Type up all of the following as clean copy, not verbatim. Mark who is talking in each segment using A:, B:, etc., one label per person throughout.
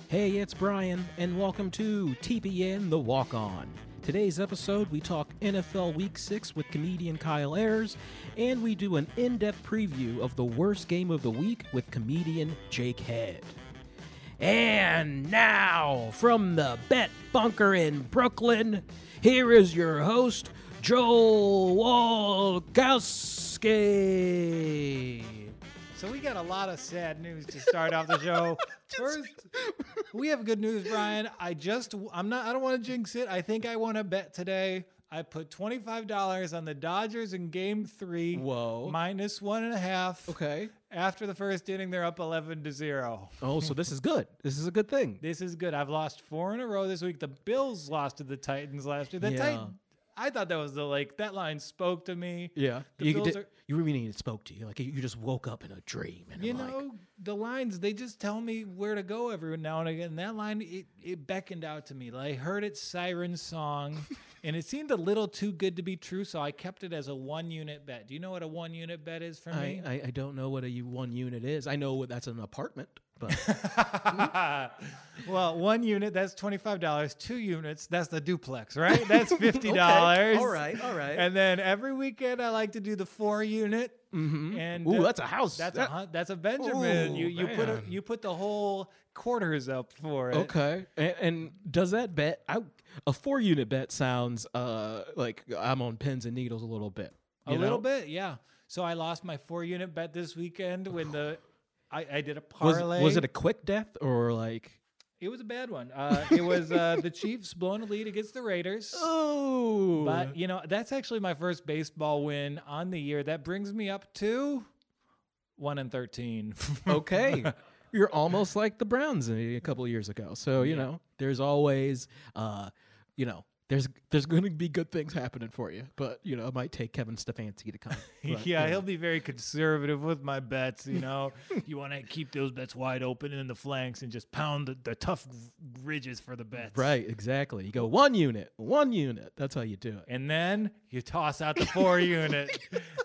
A: Hey, it's Brian, and welcome to TPN The Walk On. Today's episode, we talk NFL Week 6 with comedian Kyle Ayers, and we do an in-depth preview of the worst game of the week with comedian Jake Head. And now, from the Bet Bunker in Brooklyn, here is your host, Joel Walkowski.
B: So we got a lot of sad news to start off the show. First, we have good news, Brian. I don't want to jinx it. I think I won a bet today. I put $25 on the Dodgers in Game 3.
A: Whoa.
B: Minus 1.5.
A: Okay.
B: After the first inning, they're up 11-0.
A: Oh, so this is good. This is a good thing.
B: This is good. I've lost 4 in a row this week. The Bills lost to the Titans last year. I thought that was that line spoke to me.
A: Yeah.
B: You
A: really it spoke to you. Like you just woke up in a dream. And
B: the lines, they just tell me where to go every now and again. And that line, it beckoned out to me. Like, I heard its siren song, and it seemed a little too good to be true, so I kept it as a 1-unit bet. Do you know what a 1-unit bet is for me?
A: I don't know what a 1 unit is. I know that's an apartment. But
B: well, 1 unit, that's $25. 2 units, that's the duplex, right? That's $50.
A: Okay. All right.
B: And then every weekend, I like to do the 4 unit.
A: Mm-hmm.
B: And
A: that's a house.
B: That's a Benjamin.
A: Ooh,
B: you put the whole quarters up for it.
A: Okay. And does that bet? A 4 unit bet sounds like I'm on pins and needles a little bit.
B: Little bit, yeah. So I lost my 4 unit bet this weekend when I did a parlay.
A: Was it a quick death or like?
B: It was a bad one. It was the Chiefs blowing a lead against the Raiders.
A: Oh.
B: But, that's actually my first baseball win on the year. That brings me up to 1-13.
A: Okay. You're almost like the Browns a couple of years ago. So, there's always, there's going to be good things happening for you, but it might take Kevin Stefanski to come. But,
B: he'll be very conservative with my bets. You want to keep those bets wide open in the flanks and just pound the tough ridges for the bets.
A: Right, exactly. You go 1 unit. That's how you do it.
B: And then you toss out the 4 unit.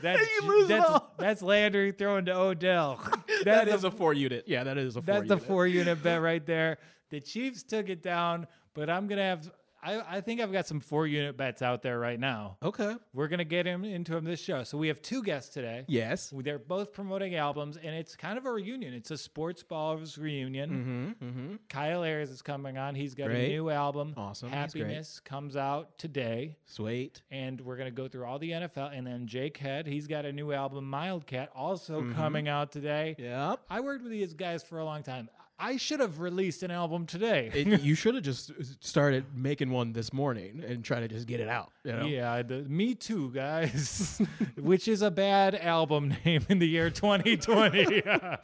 B: That's Landry throwing to Odell.
A: That is a 4 unit. Yeah, that is a 4
B: unit. That's the 4 unit bet right there. The Chiefs took it down, but I'm gonna have. I think I've got some 4 unit bets out there right now.
A: Okay.
B: We're going to get into them this show. So we have 2 guests today.
A: Yes.
B: They're both promoting albums, and it's kind of a reunion. It's a sports balls reunion. Mm-hmm. Kyle Ayers is coming on. He's got a new album.
A: Awesome.
B: Happiness comes out today.
A: Sweet.
B: And we're going to go through all the NFL. And then Jake Head, he's got a new album, Mildcat, also coming out today.
A: Yep.
B: I worked with these guys for a long time. I should have released an album today.
A: You should have just started making one this morning and try to just get it out.
B: Yeah, Me Too, guys, which is a bad album name in the year 2020.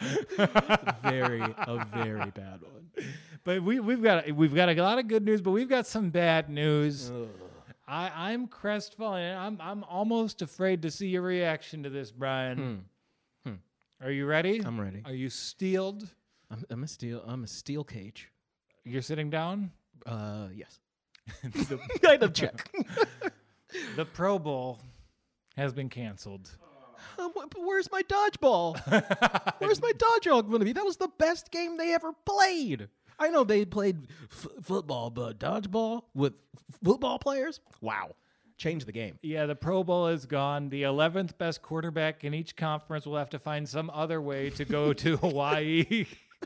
A: a very bad one.
B: But we've got a lot of good news, but we've got some bad news. I'm crestfallen. I'm almost afraid to see your reaction to this, Brian. Are you ready?
A: I'm ready.
B: Are you steeled?
A: I'm a steel cage.
B: You're sitting down?
A: Yes. Kind of check.
B: The Pro Bowl has been canceled.
A: Where's my dodgeball? Where's my dodgeball going to be? That was the best game they ever played. I know they played football, but dodgeball with football players? Wow. Change the game.
B: Yeah, the Pro Bowl is gone. The 11th best quarterback in each conference will have to find some other way to go to Hawaii.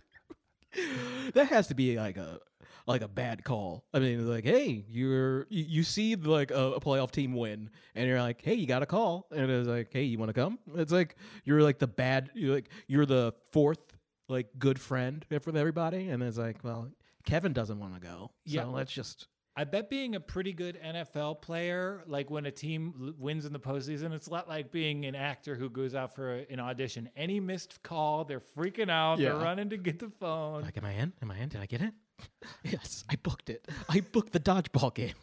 A: That has to be like a bad call. I mean, like, hey, you see like a playoff team win, and you're like, hey, you got a call, and it's like, hey, you want to come? It's like you're the fourth like good friend for everybody, and it's like, well, Kevin doesn't want to go, so let's just.
B: I bet being a pretty good NFL player, like when a team wins in the postseason, it's a lot like being an actor who goes out for an audition. Any missed call, they're freaking out. Yeah. They're running to get the phone.
A: Like, am I in? Did I get it? Yes, I booked it. I booked the dodgeball game.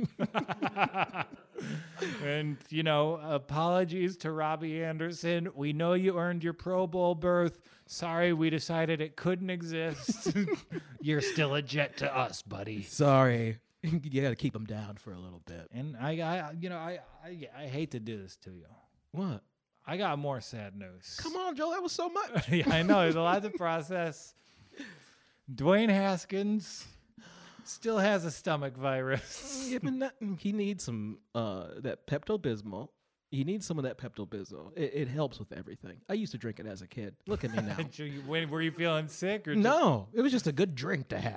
B: And, apologies to Robbie Anderson. We know you earned your Pro Bowl berth. Sorry, we decided it couldn't exist. You're still a Jet to us, buddy.
A: Sorry. You got to keep them down for a little bit.
B: And I hate to do this to you.
A: What?
B: I got more sad news.
A: Come on, Joe. That was so much.
B: Yeah, I know. There's a lot to process. Dwayne Haskins still has a stomach virus.
A: Yeah, but he needs some that Pepto-Bismol. He needs some of that Pepto-Bismol. It helps with everything. I used to drink it as a kid. Look at me now.
B: Were you feeling sick? Or
A: No, it was just a good drink to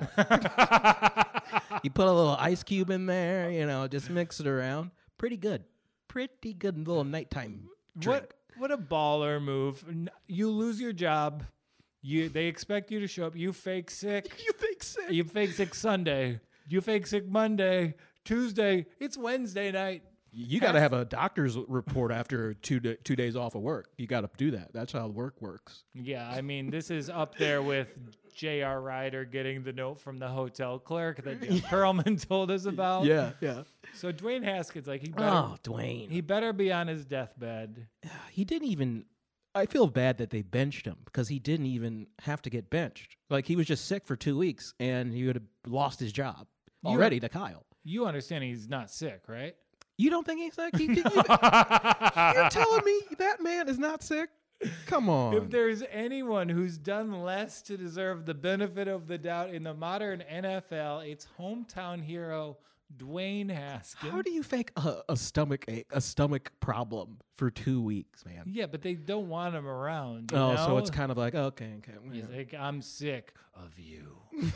A: have. You put a little ice cube in there, just mix it around. Pretty good. Pretty good little nighttime drink.
B: What a baller move. You lose your job. They expect you to show up. You fake sick.
A: You fake sick.
B: You fake sick Sunday. You fake sick Monday. Tuesday. It's Wednesday night.
A: You got to have a doctor's report after 2 days off of work. You got to do that. That's how work works.
B: Yeah, I mean, this is up there with J.R. Ryder getting the note from the hotel clerk that Jeff Pearlman told us about.
A: Yeah.
B: So Dwayne Haskins,
A: Dwayne.
B: He better be on his deathbed.
A: He didn't even. I feel bad that they benched him because he didn't even have to get benched. Like, he was just sick for 2 weeks and he would have lost his job already to Kyle.
B: You understand he's not sick, right?
A: You don't think he's sick? You're telling me that man is not sick? Come on.
B: If there's anyone who's done less to deserve the benefit of the doubt in the modern NFL, it's hometown hero Dwayne Haskins.
A: How do you fake a stomach ache, a stomach problem for 2 weeks, man?
B: Yeah, but they don't want him around.
A: So it's kind of like, okay.
B: He's like, I'm sick of you.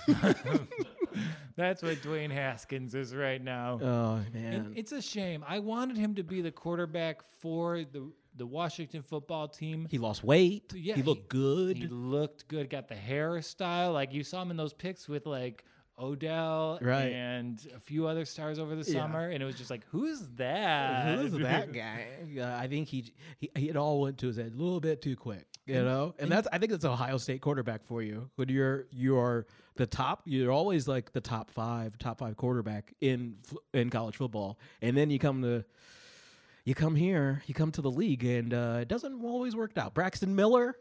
B: That's what Dwayne Haskins is right now.
A: Oh, man.
B: And it's a shame. I wanted him to be the quarterback for the Washington football team.
A: He lost weight.
B: Yeah,
A: he looked good.
B: He looked good. Got the hairstyle. Like, you saw him in those pics with, like, Odell and a few other stars over the summer, and it was just like, who's that?
A: Who's that guy? I think it all went to his head a little bit too quick, And I think that's an Ohio State quarterback for you. When you're the top, you're always like the top five quarterback in college football, and then you come to the league, and it doesn't always work out. Braxton Miller,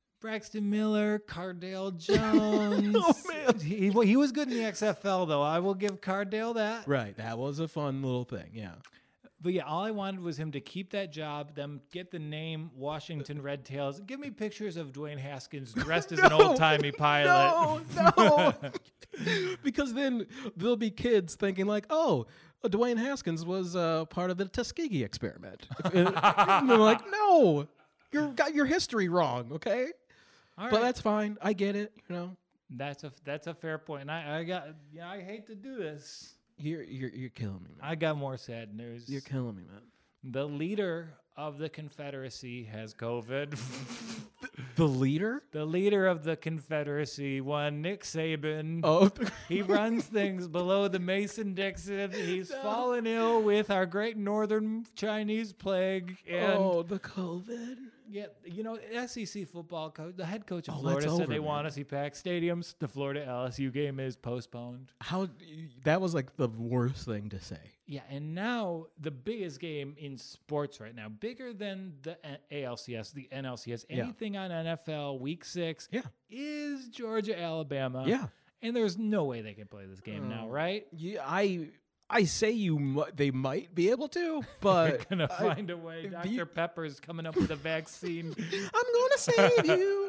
B: Cardale Jones.
A: Oh, man.
B: He was good in the XFL, though. I will give Cardale that.
A: Right. That was a fun little thing. Yeah.
B: But yeah, all I wanted was him to keep that job, them get the name Washington Red Tails. Give me pictures of Dwayne Haskins dressed as an old-timey pilot.
A: No. Because then there'll be kids thinking like, oh, Dwayne Haskins was part of the Tuskegee experiment. And they're like, no, you got your history wrong, okay?
B: All
A: but
B: right.
A: that's fine. I get it.
B: That's a fair point. And I hate to do this.
A: You're killing me, man.
B: I got more sad news.
A: You're killing me, man.
B: The leader of the Confederacy has COVID.
A: The leader?
B: The leader of the Confederacy, one Nick Saban.
A: Oh,
B: he runs things below the Mason-Dixon. He's fallen ill with our great northern Chinese plague. And
A: the COVID.
B: Yeah, SEC football coach, the head coach of
A: Oh,
B: Florida
A: that's
B: said
A: over,
B: they
A: man.
B: want to see packed stadiums. The Florida LSU game is postponed.
A: That was like the worst thing to say.
B: Yeah, and now the biggest game in sports right now, bigger than the ALCS, the NLCS, anything on NFL Week 6 is Georgia-Alabama.
A: Yeah.
B: And there's no way they can play this game now, right?
A: Yeah, I say they might be able to, but
B: They're going to find a way. Dr. Pepper's coming up with a vaccine.
A: I'm going to save you.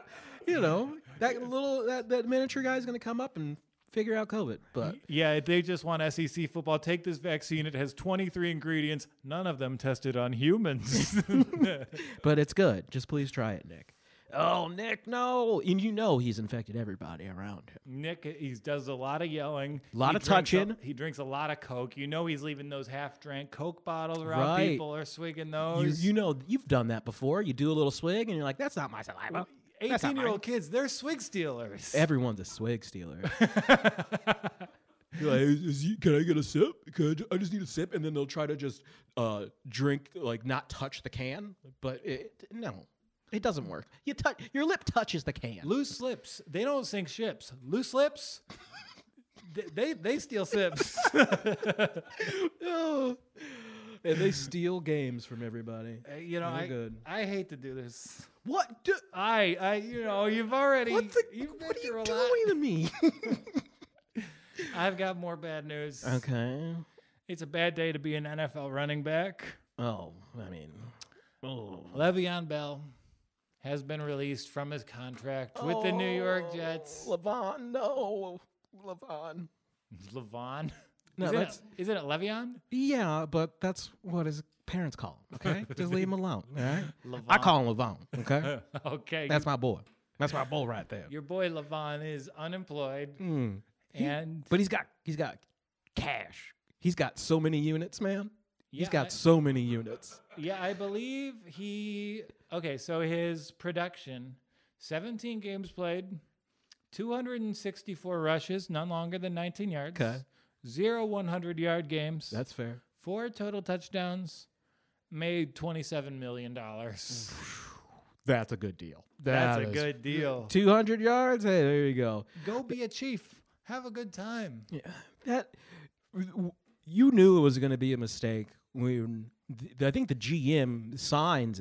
A: That miniature guy's going to come up and figure out COVID. But
B: yeah, they just want SEC football. Take this vaccine. It has 23 ingredients. None of them tested on humans.
A: but it's good. Just please try it, Nick. Oh, Nick, no. And he's infected everybody around him.
B: Nick, he does a lot of yelling.
A: A lot of touching.
B: He drinks a lot of Coke. He's leaving those half-drank Coke bottles around.
A: Right.
B: People are swigging those.
A: You've done that before. You do a little swig, and you're like, that's not my saliva.
B: 18-year-old kids, they're swig stealers.
A: Everyone's a swig stealer. You're like, can I get a sip? I just need a sip. And then they'll try to just drink, like not touch the can. But no. It doesn't work. Your lip touches the can.
B: Loose lips. They don't sink ships. Loose lips. they steal sips.
A: Oh. And they steal games from everybody.
B: I hate to do this.
A: What?
B: you've already.
A: What are you doing to me?
B: I've got more bad news.
A: Okay.
B: It's a bad day to be an NFL running back.
A: Oh,
B: Le'Veon Bell has been released from his contract with the New York Jets.
A: Levon, no. Levon.
B: Levon?
A: No,
B: Isn't it Le'Veon?
A: Yeah, but that's what his parents call him, okay? Just leave him alone, all right?
B: Levon.
A: I call him Levon, okay?
B: Okay.
A: That's my boy. That's my boy right there.
B: Your boy Levon is unemployed.
A: But he's got cash. He's got so many units, man. He's
B: Yeah,
A: got so many units.
B: Yeah, I believe so his production, 17 games played, 264 rushes, none longer than 19 yards.
A: Okay.
B: 0 100-yard games.
A: That's fair.
B: 4 total touchdowns, made $27 million.
A: That's a good deal.
B: That's a good deal.
A: 200 yards? Hey, there you go.
B: Go be a Chief. Have a good time.
A: Yeah. You knew it was going to be a mistake when I think the GM signs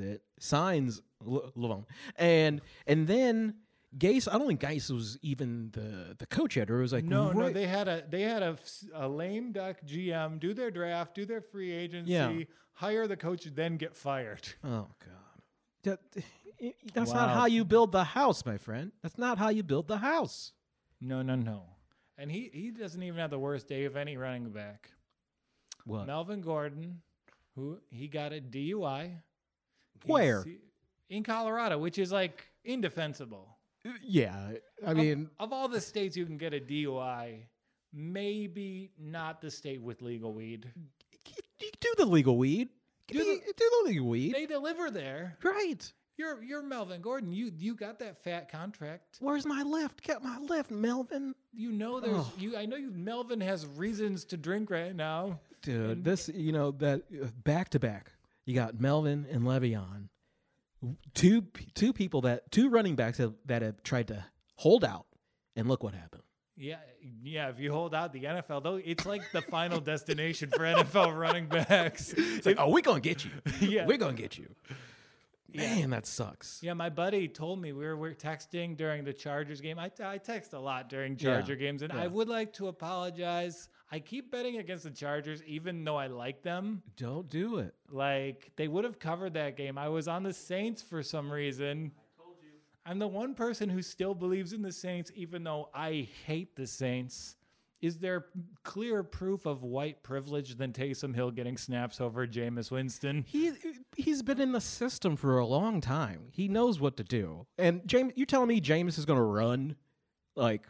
A: Levon. And then Gase, I don't think Gase was even the coach yet, or it was like
B: no, they had a lame duck GM do their draft, do their free agency, hire the coach, then get fired.
A: Oh God, that's not how you build the house, my friend. That's not how you build the house.
B: No, and he doesn't even have the worst day of any running back.
A: What?
B: Melvin Gordon, who he got a DUI.
A: Where?
B: In Colorado, which is like indefensible.
A: Yeah, I mean,
B: of all the states you can get a DUI, maybe not the state with legal weed.
A: you do the legal weed. Do the legal weed.
B: They deliver there.
A: Right.
B: You're Melvin Gordon. You got that fat contract.
A: Where's my lift? Get my lift, Melvin.
B: You know I know Melvin has reasons to drink right now.
A: Dude, that back to back. You got Melvin and Le'Veon. Two running backs that have tried to hold out, and look what happened.
B: Yeah. If you hold out the NFL, though, it's like the final destination for NFL running backs.
A: It's like, we're gonna get you.
B: Yeah,
A: we're gonna get you. Man, that sucks.
B: Yeah, my buddy told me we were texting during the Chargers game. I text a lot during Charger games, and I would like to apologize. I keep betting against the Chargers, even though I like them.
A: Don't do it.
B: Like, they would have covered that game. I was on the Saints for some reason. I told you. I'm the one person who still believes in the Saints, even though I hate the Saints. Is there clear proof of white privilege than Taysom Hill getting snaps over Jameis Winston?
A: He's been in the system for a long time. He knows what to do. And James, you telling me Jameis is going to run like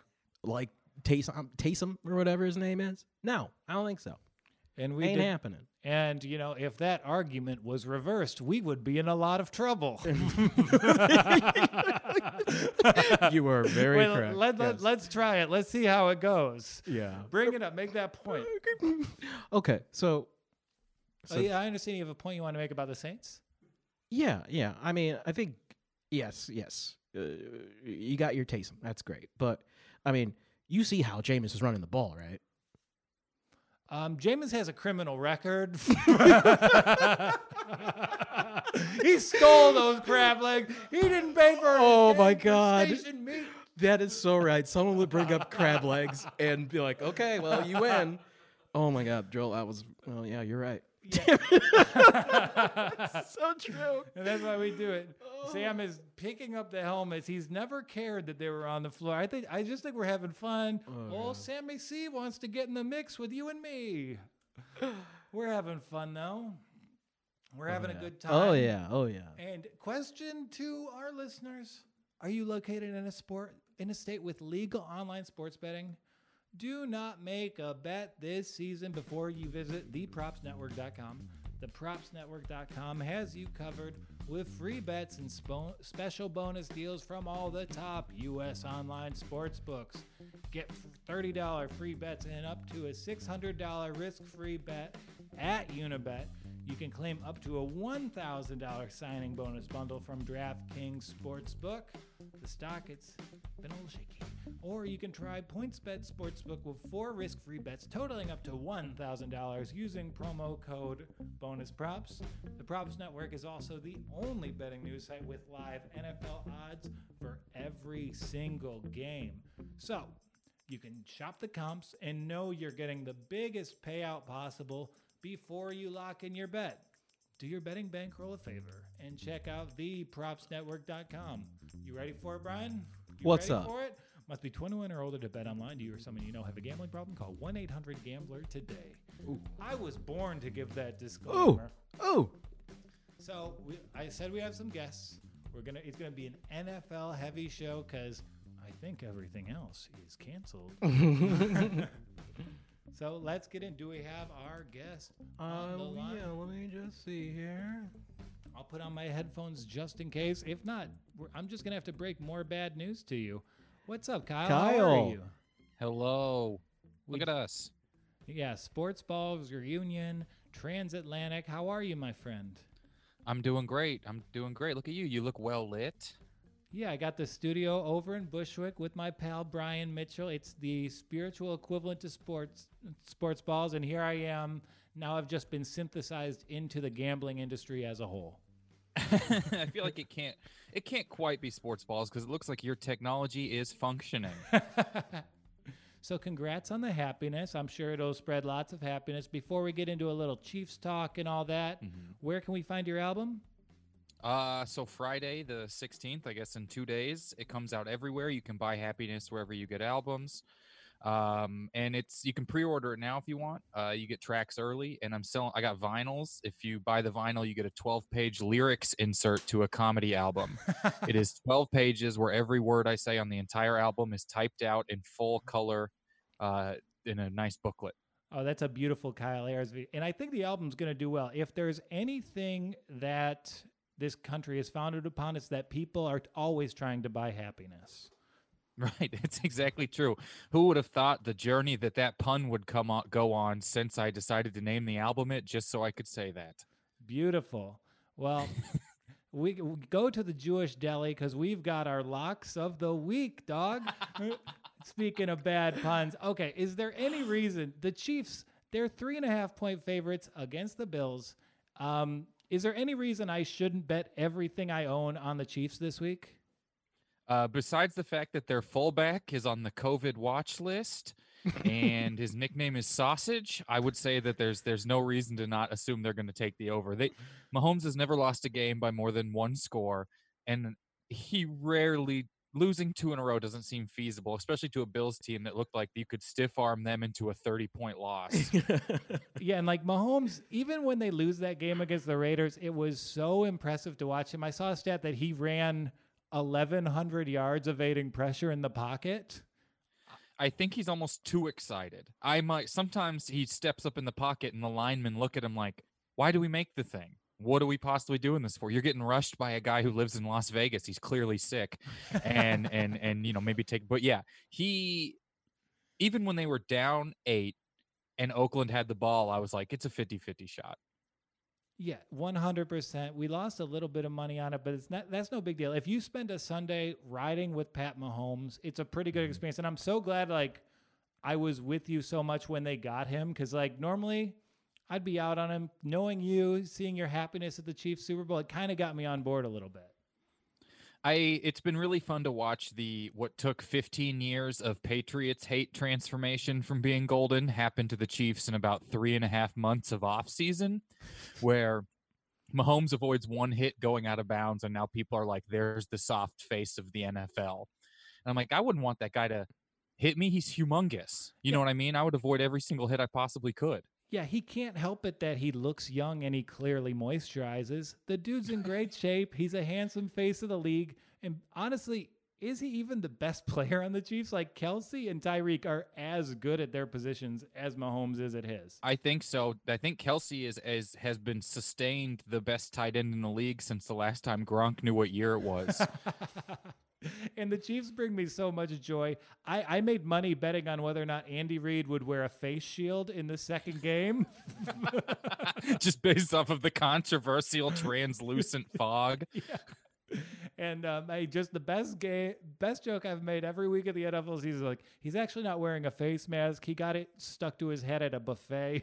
A: Taysom or whatever his name is? No, I don't think so.
B: And
A: ain't happening.
B: And, if that argument was reversed, we would be in a lot of trouble.
A: You were very correct.
B: Let's try it. Let's see how it goes.
A: Yeah.
B: Bring it up. Make that point.
A: Okay, so
B: I understand you have a point you want to make about the Saints.
A: Yeah. I mean, I think, yes. You got your Taysom. That's great. But, I mean, you see how Jameis is running the ball, right?
B: Jameis has a criminal record. He stole those crab legs. He didn't pay for.
A: Oh my God,
B: station meat.
A: That is so right. Someone would bring up crab legs and be like, "Okay, well, you win." Oh my God, Joel, well, yeah, you're right.
B: Yeah.
A: So true.
B: And that's why we do it. Sam is picking up the helmets. He's never cared that they were on the floor. I just think we're having fun. Sammy C wants to get in the mix with you and me. We're having fun though. We're having a good time.
A: Oh yeah.
B: And question to our listeners: are you located in a state with legal online sports betting? Do not make a bet this season before you visit thepropsnetwork.com. Thepropsnetwork.com has you covered with free bets and special bonus deals from all the top U.S. online sports books. Get $30 free bets and up to a $600 risk-free bet at Unibet. You can claim up to a $1,000 signing bonus bundle from DraftKings Sportsbook. The stock, it's been a little shaky. Or you can try PointsBet Sportsbook with 4 risk-free bets totaling up to $1,000 using promo code BONUSPROPS. The Props Network is also the only betting news site with live NFL odds for every single game. So you can shop the comps and know you're getting the biggest payout possible before you lock in your bet. do your betting bankroll a favor and check out thepropsnetwork.com. You ready for it, Brian?
A: What's
B: ready
A: up?
B: For it? Must be 21 or older to bet online. Do you or someone you know have a gambling problem? Call 1-800-GAMBLER today.
A: Ooh.
B: I was born to give that disclaimer.
A: Oh.
B: So I said we have some guests. It's gonna be an NFL heavy show because I think everything else is canceled. So let's get in. Do we have our guest on the line?
A: Yeah, let me just see here.
B: I'll put on my headphones just in case. If not, I'm just gonna have to break more bad news to you. What's up, Kyle? How are you?
C: Hello. Look at us.
B: Yeah, Sports Balls Reunion, Transatlantic. How are you, my friend?
C: I'm doing great. Look at you. You look well lit.
B: Yeah, I got the studio over in Bushwick with my pal Brian Mitchell. It's the spiritual equivalent to sports balls, and here I am. Now I've just been synthesized into the gambling industry as a whole.
C: I feel like it can't quite be sports balls because it looks like your technology is functioning.
B: So congrats on the happiness. I'm sure it'll spread lots of happiness. Before we get into a little Chiefs talk and all that, where can we find your album?
C: So Friday the 16th, I guess in 2 days, it comes out everywhere. You can buy Happiness wherever you get albums. And you can pre-order it now if you want. You get tracks early, and I got vinyls. If you buy the vinyl, you get a 12-page lyrics insert to a comedy album. It is 12 pages where every word I say on the entire album is typed out in full color, in a nice booklet.
B: Oh, that's a beautiful Kyle Ayers. And I think the album's going to do well. If there's anything that this country is founded upon, it's that people are always trying to buy happiness.
C: Right, it's exactly true. Who would have thought the journey that pun would go on since I decided to name the album it just so I could say that?
B: Beautiful. Well, we go to the Jewish deli because we've got our locks of the week, dog. Speaking of bad puns, okay, is there any reason the Chiefs, they're 3.5-point favorites against the Bills? Is there any reason I shouldn't bet everything I own on the Chiefs this week?
C: Besides the fact that their fullback is on the COVID watch list and his nickname is Sausage, I would say that there's no reason to not assume they're going to take the over. Mahomes has never lost a game by more than one score, and losing 2 in a row doesn't seem feasible, especially to a Bills team that looked like you could stiff arm them into a 30-point loss.
B: Yeah, and like Mahomes, even when they lose that game against the Raiders, it was so impressive to watch him. I saw a stat that he ran 1,100 yards evading pressure in the pocket.
C: I think he's almost too excited. Sometimes he steps up in the pocket and the linemen look at him like, why do we make the thing? What are we possibly doing this for? You're getting rushed by a guy who lives in Las Vegas. He's clearly sick and maybe but yeah, even when they were down 8 and Oakland had the ball, I was like, it's a 50-50 shot.
B: Yeah, 100%. We lost a little bit of money on it, but that's no big deal. If you spend a Sunday riding with Pat Mahomes, it's a pretty good experience. And I'm so glad I was with you so much when they got him, because normally I'd be out on him. Knowing you, seeing your happiness at the Chiefs Super Bowl, it kind of got me on board a little bit.
C: It's been really fun to watch what took 15 years of Patriots hate transformation from being golden happen to the Chiefs in about 3.5 months of off season, where Mahomes avoids one hit going out of bounds, and now people are like, there's the soft face of the NFL. And I'm like, I wouldn't want that guy to hit me. He's humongous. You know what I mean? I would avoid every single hit I possibly could.
B: Yeah, he can't help it that he looks young and he clearly moisturizes. The dude's in great shape. He's a handsome face of the league. And honestly, is he even the best player on the Chiefs? Kelsey and Tyreek are as good at their positions as Mahomes is at his.
C: I think so. I think Kelsey has been sustained the best tight end in the league since the last time Gronk knew what year it was.
B: And the Chiefs bring me so much joy. I made money betting on whether or not Andy Reid would wear a face shield in the second game.
C: Just based off of the controversial translucent fog.
B: Yeah. And the best joke I've made every week of the NFL season. He's actually not wearing a face mask. He got it stuck to his head at a buffet.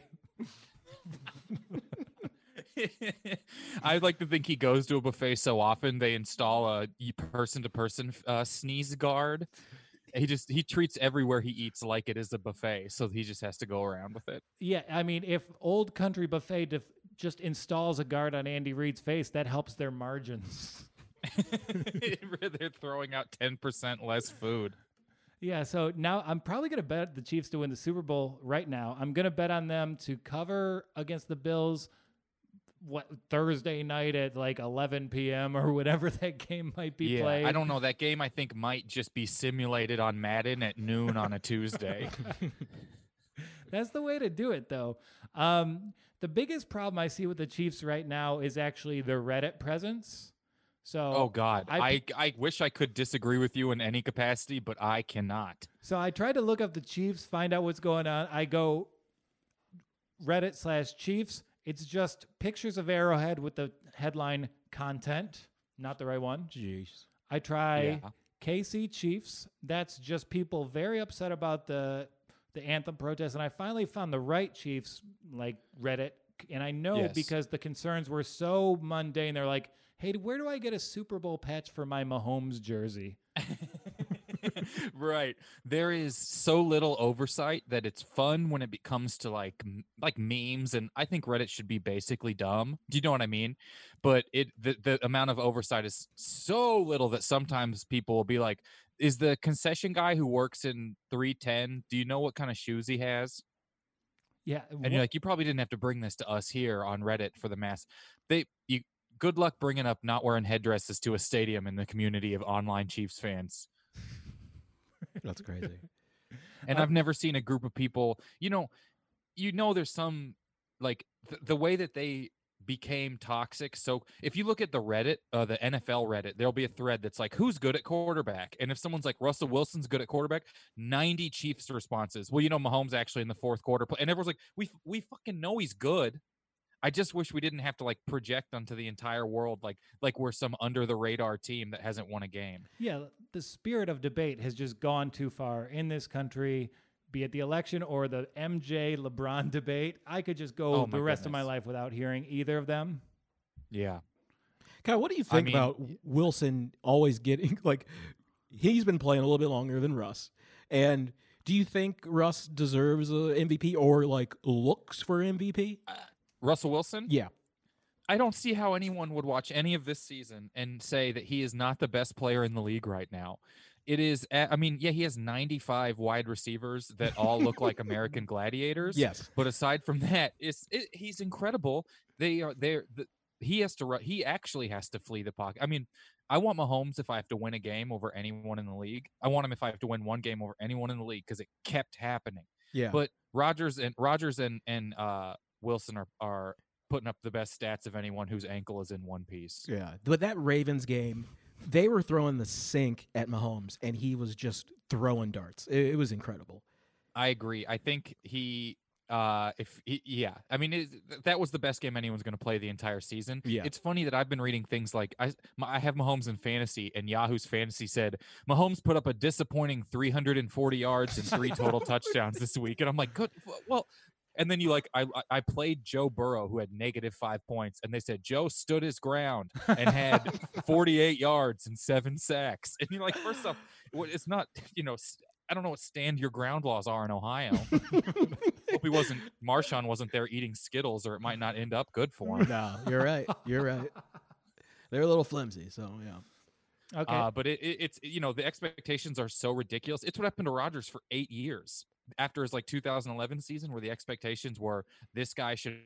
C: I like to think he goes to a buffet so often they install a person-to-person sneeze guard. He treats everywhere he eats like it is a buffet, so he just has to go around with it.
B: Yeah, I mean, if Old Country Buffet just installs a guard on Andy Reid's face, that helps their margins.
C: They're throwing out 10% less food.
B: Yeah, so now I'm probably going to bet the Chiefs to win the Super Bowl right now. I'm going to bet on them to cover against the Bills Thursday night at like 11 p.m. or whatever that game might be played.
C: I don't know. That game I think might just be simulated on Madden at noon on a Tuesday.
B: That's the way to do it, though. The biggest problem I see with the Chiefs right now is actually their Reddit presence. So,
C: oh God, I wish I could disagree with you in any capacity, but I cannot.
B: So I tried to look up the Chiefs, find out what's going on. I go Reddit/Chiefs. It's just pictures of Arrowhead with the headline content, not the right one.
A: Jeez.
B: I try KC Chiefs. That's just people very upset about the anthem protest. And I finally found the right Chiefs, like Reddit. And I know because the concerns were so mundane. They're like, hey, where do I get a Super Bowl patch for my Mahomes jersey?
C: Right. There is so little oversight that it's fun when it comes to like memes, and I think Reddit should be basically dumb. Do you know what I mean? But the amount of oversight is so little that sometimes people will be like, is the concession guy who works in 310, do you know what kind of shoes he has?
B: Yeah.
C: And you're like, you probably didn't have to bring this to us here on Reddit for the mass. Good luck bringing up not wearing headdresses to a stadium in the community of online Chiefs fans.
A: That's crazy.
C: And I've never seen a group of people, there's some like the way that they became toxic. So if you look at the Reddit, the NFL Reddit, there'll be a thread that's like, who's good at quarterback? And if someone's like, Russell Wilson's good at quarterback, 90 Chiefs responses. Well, Mahomes actually in the fourth quarter. And everyone's like, we fucking know he's good. I just wish we didn't have to like project onto the entire world like we're some under the radar team that hasn't won a game.
B: Yeah, the spirit of debate has just gone too far in this country, be it the election or the MJ LeBron debate. I could just go the rest of my life without hearing either of them.
C: Yeah.
A: Kyle, what do you think about Wilson always getting he's been playing a little bit longer than Russ, and do you think Russ deserves a MVP or looks for MVP?
C: Russell Wilson?
A: Yeah.
C: I don't see how anyone would watch any of this season and say that he is not the best player in the league right now. It is, he has 95 wide receivers that all look like American gladiators.
A: Yes.
C: But aside from that, he's incredible. He actually has to flee the pocket. I mean, I want Mahomes if I have to win a game over anyone in the league. I want him if I have to win one game over anyone in the league because it kept happening.
A: Yeah.
C: But Rodgers and Wilson are putting up the best stats of anyone whose ankle is in one piece.
A: Yeah. But that Ravens game, they were throwing the sink at Mahomes, and he was just throwing darts. It was incredible.
C: I agree. I think that was the best game anyone's going to play the entire season.
A: Yeah.
C: It's funny that I've been reading things like I have Mahomes in fantasy, and Yahoo's fantasy said Mahomes put up a disappointing 340 yards and 3 total touchdowns this week. And I'm like, good. Well, and then I played Joe Burrow, who had -5 points, and they said Joe stood his ground and had 48 yards and 7 sacks. And you're like, first off, it's not, I don't know what stand your ground laws are in Ohio. Hope Marshawn wasn't there eating Skittles, or it might not end up good for him.
A: No, you're right. You're right. They're a little flimsy, so yeah.
B: Okay.
C: But it's the expectations are so ridiculous. It's what happened to Rodgers for 8 years. After his 2011 season, where the expectations were this guy should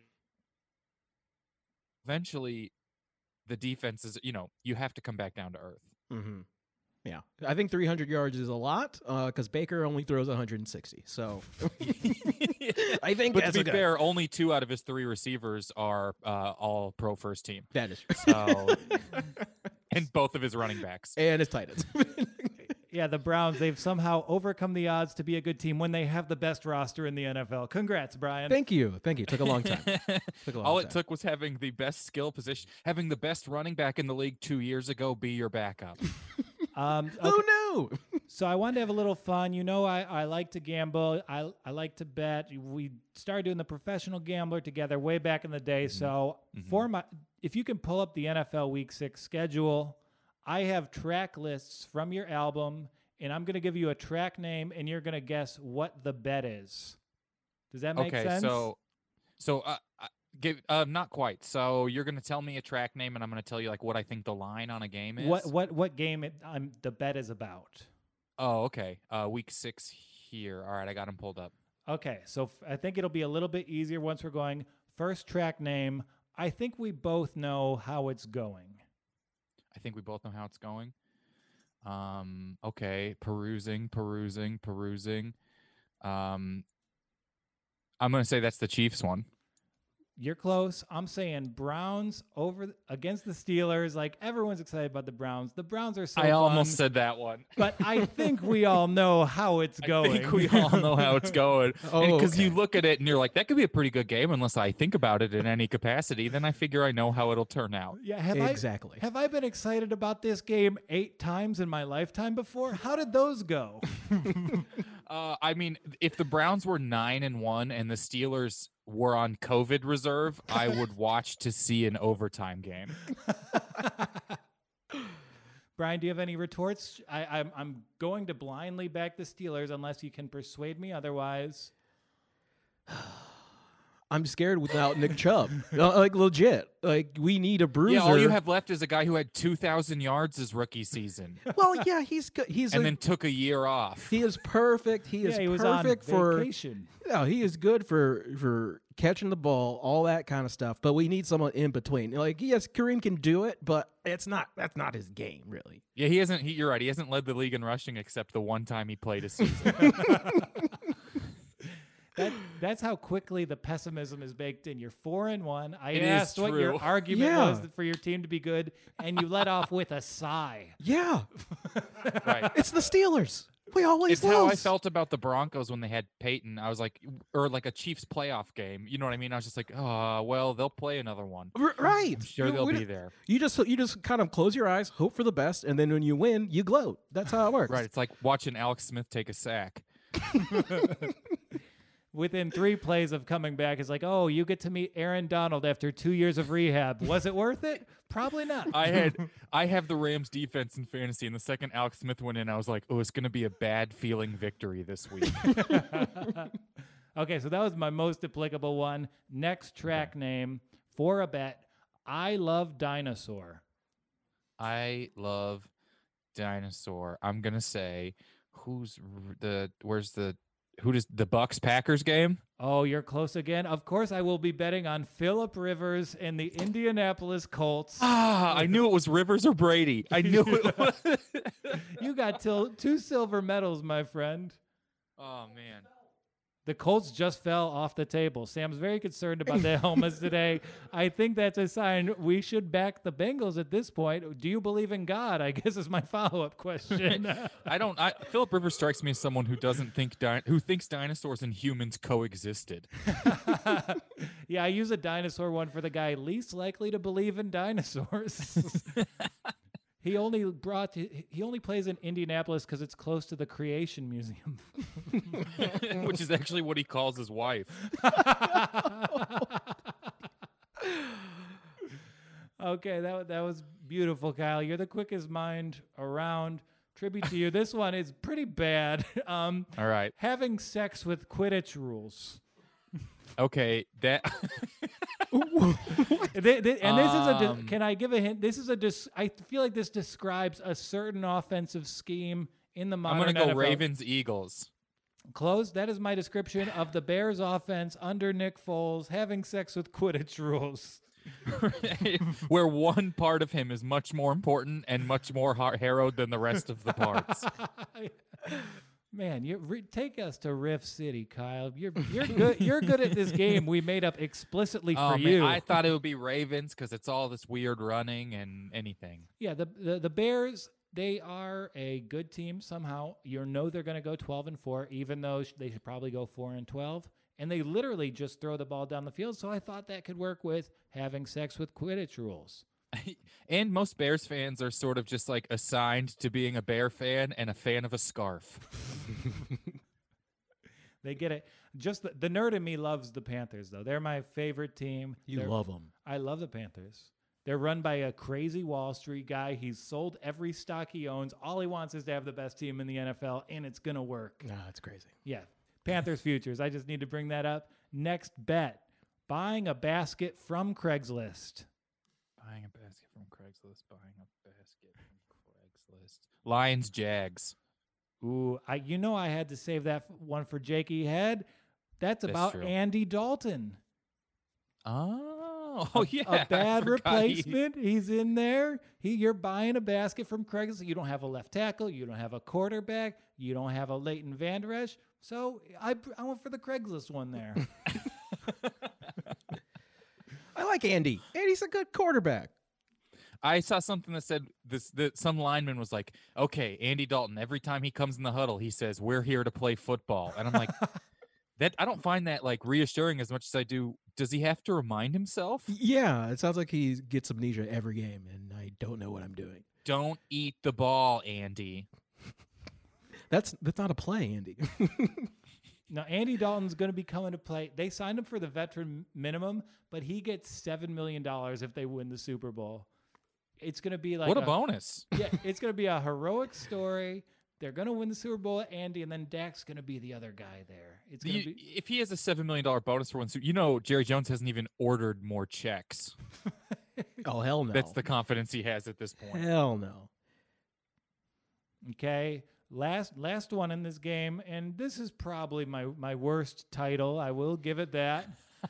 C: eventually, the defense is, you have to come back down to earth.
A: Mm-hmm. Yeah. I think 300 yards is a lot because Baker only throws 160. So I think
C: but to be fair, only 2 out of his 3 receivers are all pro first team.
A: That is true.
C: So, and both of his running backs.
A: And his tight ends.
B: Yeah, the Browns, they've somehow overcome the odds to be a good team when they have the best roster in the NFL. Congrats, Brian.
A: Thank you. Took a long time.
C: All it took was having the best skill position, having the best running back in the league 2 years ago be your backup.
B: Okay.
A: Who knew?
B: So I wanted to have a little fun. I like to gamble. I like to bet. We started doing the Professional Gambler together way back in the day. Mm-hmm. So if you can pull up the NFL Week 6 schedule, I have track lists from your album, and I'm going to give you a track name, and you're going to guess what the bet is. Does that make sense?
C: So Not quite. So you're gonna tell me a track name, and I'm gonna tell you like what I think the line on a game is.
B: What game the bet is about?
C: Oh, okay. Week 6 here. All right, I got him pulled up.
B: Okay, so I think it'll be a little bit easier once we're going first track name. I think we both know how it's going.
C: I think we both know how it's going. Okay, perusing. I'm gonna say that's the Chiefs one.
B: You're close. I'm saying Browns against the Steelers. Like, everyone's excited about the Browns. The Browns are so
C: I
B: fun,
C: almost said that one.
B: but I think we all know how it's going.
C: I think we all know how it's going. Because
A: okay.
C: you look at it and you're like, that could be a pretty good game unless I think about it in any capacity. Then I figure I know how it'll turn out.
B: Yeah,
A: Exactly.
B: Have I been excited about this game 8 times in my lifetime before? How did those go?
C: I mean, if the Browns were 9-1 and the Steelers were on COVID reserve, I would watch to see an overtime game.
B: Brian, do you have any retorts? I'm going to blindly back the Steelers unless you can persuade me otherwise.
A: I'm scared without Nick Chubb. Like, legit. Like, we need a bruiser.
C: Yeah, all you have left is a guy who had 2,000 yards his rookie season.
A: Well, yeah, he's good.
C: Then took a year off.
A: He is perfect. He
B: was
A: perfect
B: on
A: for
B: vacation.
A: Yeah, he is good for catching the ball, all that kind of stuff. But we need someone in between. Like, yes, Kareem can do it, but that's not his game, really.
C: Yeah, you're right. He hasn't led the league in rushing except the one time he played a season.
B: That's how quickly the pessimism is baked in. You're 4-1. I
C: It
B: asked
C: is
B: what your
C: true.
B: argument
A: Yeah.
B: was for your team to be good, and you let off with a sigh.
A: Yeah,
C: Right.
A: it's the Steelers. We always
C: It's how I
A: lose.
C: felt about the Broncos when they had Peyton. I was like, or like a Chiefs playoff game. You know what I mean? I was just like, oh, well, they'll play another one.
A: Right.
C: I'm sure they'll be there.
A: You just kind of close your eyes, hope for the best, and then when you win, you gloat. That's how it works.
C: Right. It's like watching Alex Smith take a sack.
B: Within 3 plays of coming back, it's like, oh, you get to meet Aaron Donald after 2 years of rehab. Was it worth it? Probably not.
C: I have the Rams defense in fantasy, and the second Alex Smith went in, I was like, oh, it's going to be a bad feeling victory this week.
B: Okay, so that was my most applicable one. Next track name for a bet. I love dinosaur.
C: I love dinosaur. I'm going to say, who does the Bucks Packers game?
B: Oh, you're close again. Of course, I will be betting on Phillip Rivers and the Indianapolis Colts.
C: I knew it was Rivers or Brady. I knew it was.
B: You got 2 silver medals, my friend.
C: Oh, man.
B: The Colts just fell off the table. Sam's very concerned about the helmets today. I think that's a sign we should back the Bengals at this point. Do you believe in God? I guess is my follow-up question.
C: Phillip Rivers strikes me as someone who doesn't think who thinks dinosaurs and humans coexisted.
B: Yeah, I use a dinosaur one for the guy least likely to believe in dinosaurs. He only plays in Indianapolis because it's close to the Creation Museum.
C: Which is actually what he calls his wife.
B: Okay, that was beautiful, Kyle. You're the quickest mind around. Tribute to you. This one is pretty bad.
C: All right.
B: Having sex with Quidditch rules.
C: Okay, that.
B: Can I give a hint? I feel like this describes a certain offensive scheme in the modern
C: I'm gonna go
B: NFL.
C: Ravens Eagles.
B: Close. That is my description of the Bears offense under Nick Foles having sex with Quidditch rules.
C: Where one part of him is much more important and much more harrowed than the rest of the parts.
B: Man, take us to Riff City, Kyle. You're good. You're good at this game we made up explicitly for you.
C: I thought it would be Ravens because it's all this weird running and anything.
B: Yeah, the Bears, they are a good team somehow. You know they're going to go 12-4, even though they should probably go 4-12. And they literally just throw the ball down the field. So I thought that could work with having sex with Quidditch rules.
C: And most Bears fans are sort of just like assigned to being a Bear fan and a fan of a scarf.
B: They get it. Just the nerd in me loves the Panthers, though. They're my favorite team.
A: Love them.
B: I love the Panthers. They're run by a crazy Wall Street guy. He's sold every stock he owns. All he wants is to have the best team in the NFL, and it's going to work.
A: Nah, it's crazy.
B: Yeah. Panthers futures. I just need to bring that up. Next bet. buying a basket from Craigslist.
C: Buying a basket from Craigslist. Buying a basket from Craigslist. Lions, Jags.
B: Ooh, I had to save that one for Jakey Head. That's about
C: true.
B: Andy Dalton.
C: Oh, yeah.
B: A
C: I
B: bad
C: forgot
B: replacement. He's in there. You're buying a basket from Craigslist. You don't have a left tackle. You don't have a quarterback. You don't have a Leighton Vander Esch. So I went for the Craigslist one there.
A: I like Andy. Andy's a good quarterback.
C: I saw something that said that some lineman was like, okay, Andy Dalton, every time he comes in the huddle, he says, we're here to play football. And I'm like, that I don't find that like reassuring as much as I do. Does he have to remind himself?
A: Yeah, it sounds like he gets amnesia every game, and I don't know what I'm doing.
C: Don't eat the ball, Andy.
A: That's not a play, Andy.
B: Now, Andy Dalton's going to be coming to play. They signed him for the veteran minimum, but he gets $7 million if they win the Super Bowl. It's going to be like
C: what a bonus.
B: Yeah, it's going to be a heroic story. They're going to win the Super Bowl, Andy, and then Dak's going to be the other guy there. It's going to be
C: If he has a $7 million bonus for one, Jerry Jones hasn't even ordered more checks.
A: Oh, hell no.
C: That's the confidence he has at this point.
A: Hell no.
B: Okay, last one in this game, and this is probably my worst title. I will give it that.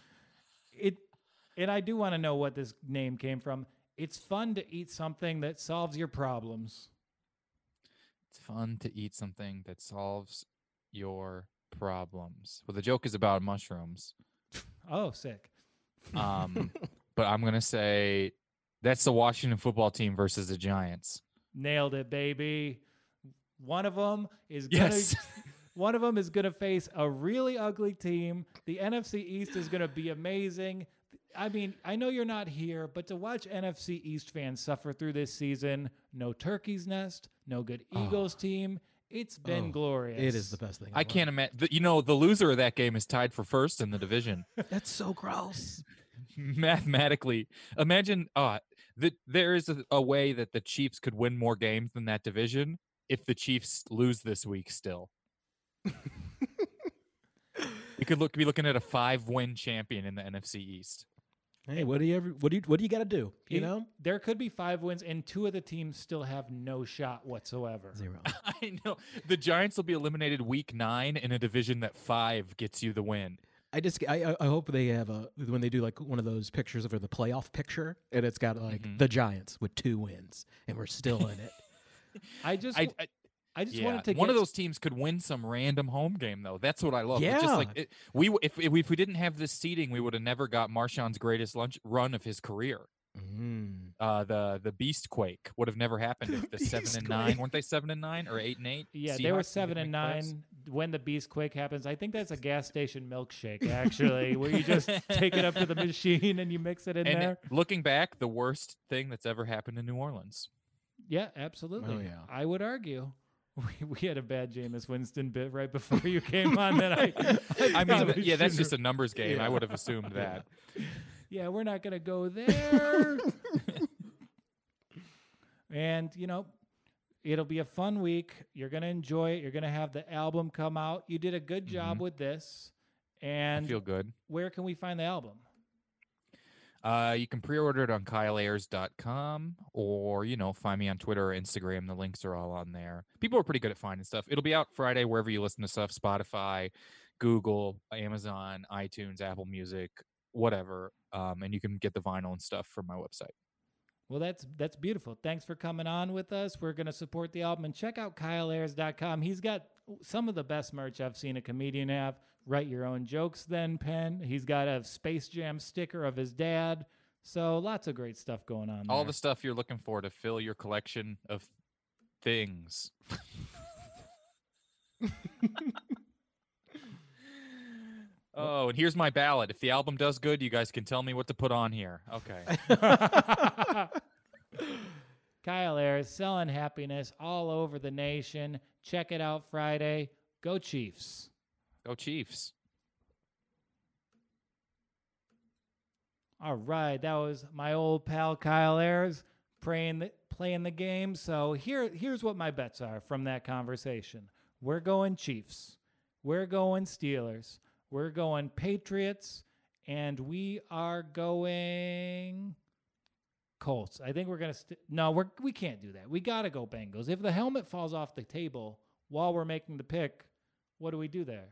B: And I do want to know what this name came from. It's fun to eat something that solves your problems.
C: It's fun to eat something that solves your problems. Well, the joke is about mushrooms.
B: Oh, sick.
C: But I'm going to say that's the Washington football team versus the Giants.
B: Nailed it, baby. One of them is gonna face a really ugly team. The NFC East is gonna be amazing. I mean, I know you're not here, but to watch NFC East fans suffer through this season, no turkey's nest, no good Eagles team. It's been glorious.
A: It is the best thing.
C: I can't imagine. The loser of that game is tied for first in the division.
A: That's so gross.
C: Mathematically, imagine that there is a way that the Chiefs could win more games than that division if the Chiefs lose this week still. We could be looking at a 5-win champion in the NFC East.
A: Hey, what do you got to do? You know,
B: there could be 5 wins, and 2 of the teams still have no shot whatsoever.
A: 0.
C: I know the Giants will be eliminated week 9 in a division that 5 gets you the win.
A: I hope they have when they do like one of those pictures of the playoff picture, and it's got like the Giants with 2 wins, and we're still in it.
B: I just wanted to.
C: One of those teams could win some random home game, though. That's what I love.
A: Yeah.
C: It's just like if we didn't have this seeding, we would have never got Marshawn's greatest run of his career. The Beast Quake would have never happened if the 7-9 weren't they 7-9 or 8-8?
B: Yeah,
C: Seahawks
B: they were 7-9 when the Beast Quake happens. I think that's a gas station milkshake, actually, where you just take it up to the machine and you mix it in there.
C: Looking back, the worst thing that's ever happened in New Orleans.
B: Yeah, absolutely.
A: Oh, yeah.
B: I would argue. We had a bad Jameis Winston bit right before you came on that
C: I mean, yeah, that's just a numbers game. Yeah. I would have assumed that.
B: Yeah, we're not going to go there. And, it'll be a fun week. You're going to enjoy it. You're going to have the album come out. You did a good job with this. And
C: I feel good.
B: Where can we find the album?
C: You can pre-order it on kyleayers.com or, find me on Twitter or Instagram. The links are all on there. People are pretty good at finding stuff. It'll be out Friday wherever you listen to stuff, Spotify, Google, Amazon, iTunes, Apple Music, whatever. And you can get the vinyl and stuff from my website.
B: Well, that's beautiful. Thanks for coming on with us. We're going to support the album and check out kyleayers.com. He's got some of the best merch I've seen a comedian have. Write your own jokes then pen. He's got a Space Jam sticker of his dad. So lots of great stuff going on there.
C: All the stuff you're looking for to fill your collection of things. Oh, and here's my ballot. If the album does good, you guys can tell me what to put on here. Okay.
B: Kyle Ayers, selling happiness all over the nation. Check it out Friday. Go Chiefs.
C: Go Chiefs.
B: All right, that was my old pal Kyle Ayers playing the game. So here's what my bets are from that conversation. We're going Chiefs. We're going Steelers. We're going Patriots. And we are going Colts. I think we're going to we can't do that. We got to go Bengals. If the helmet falls off the table while we're making the pick, what do we do there?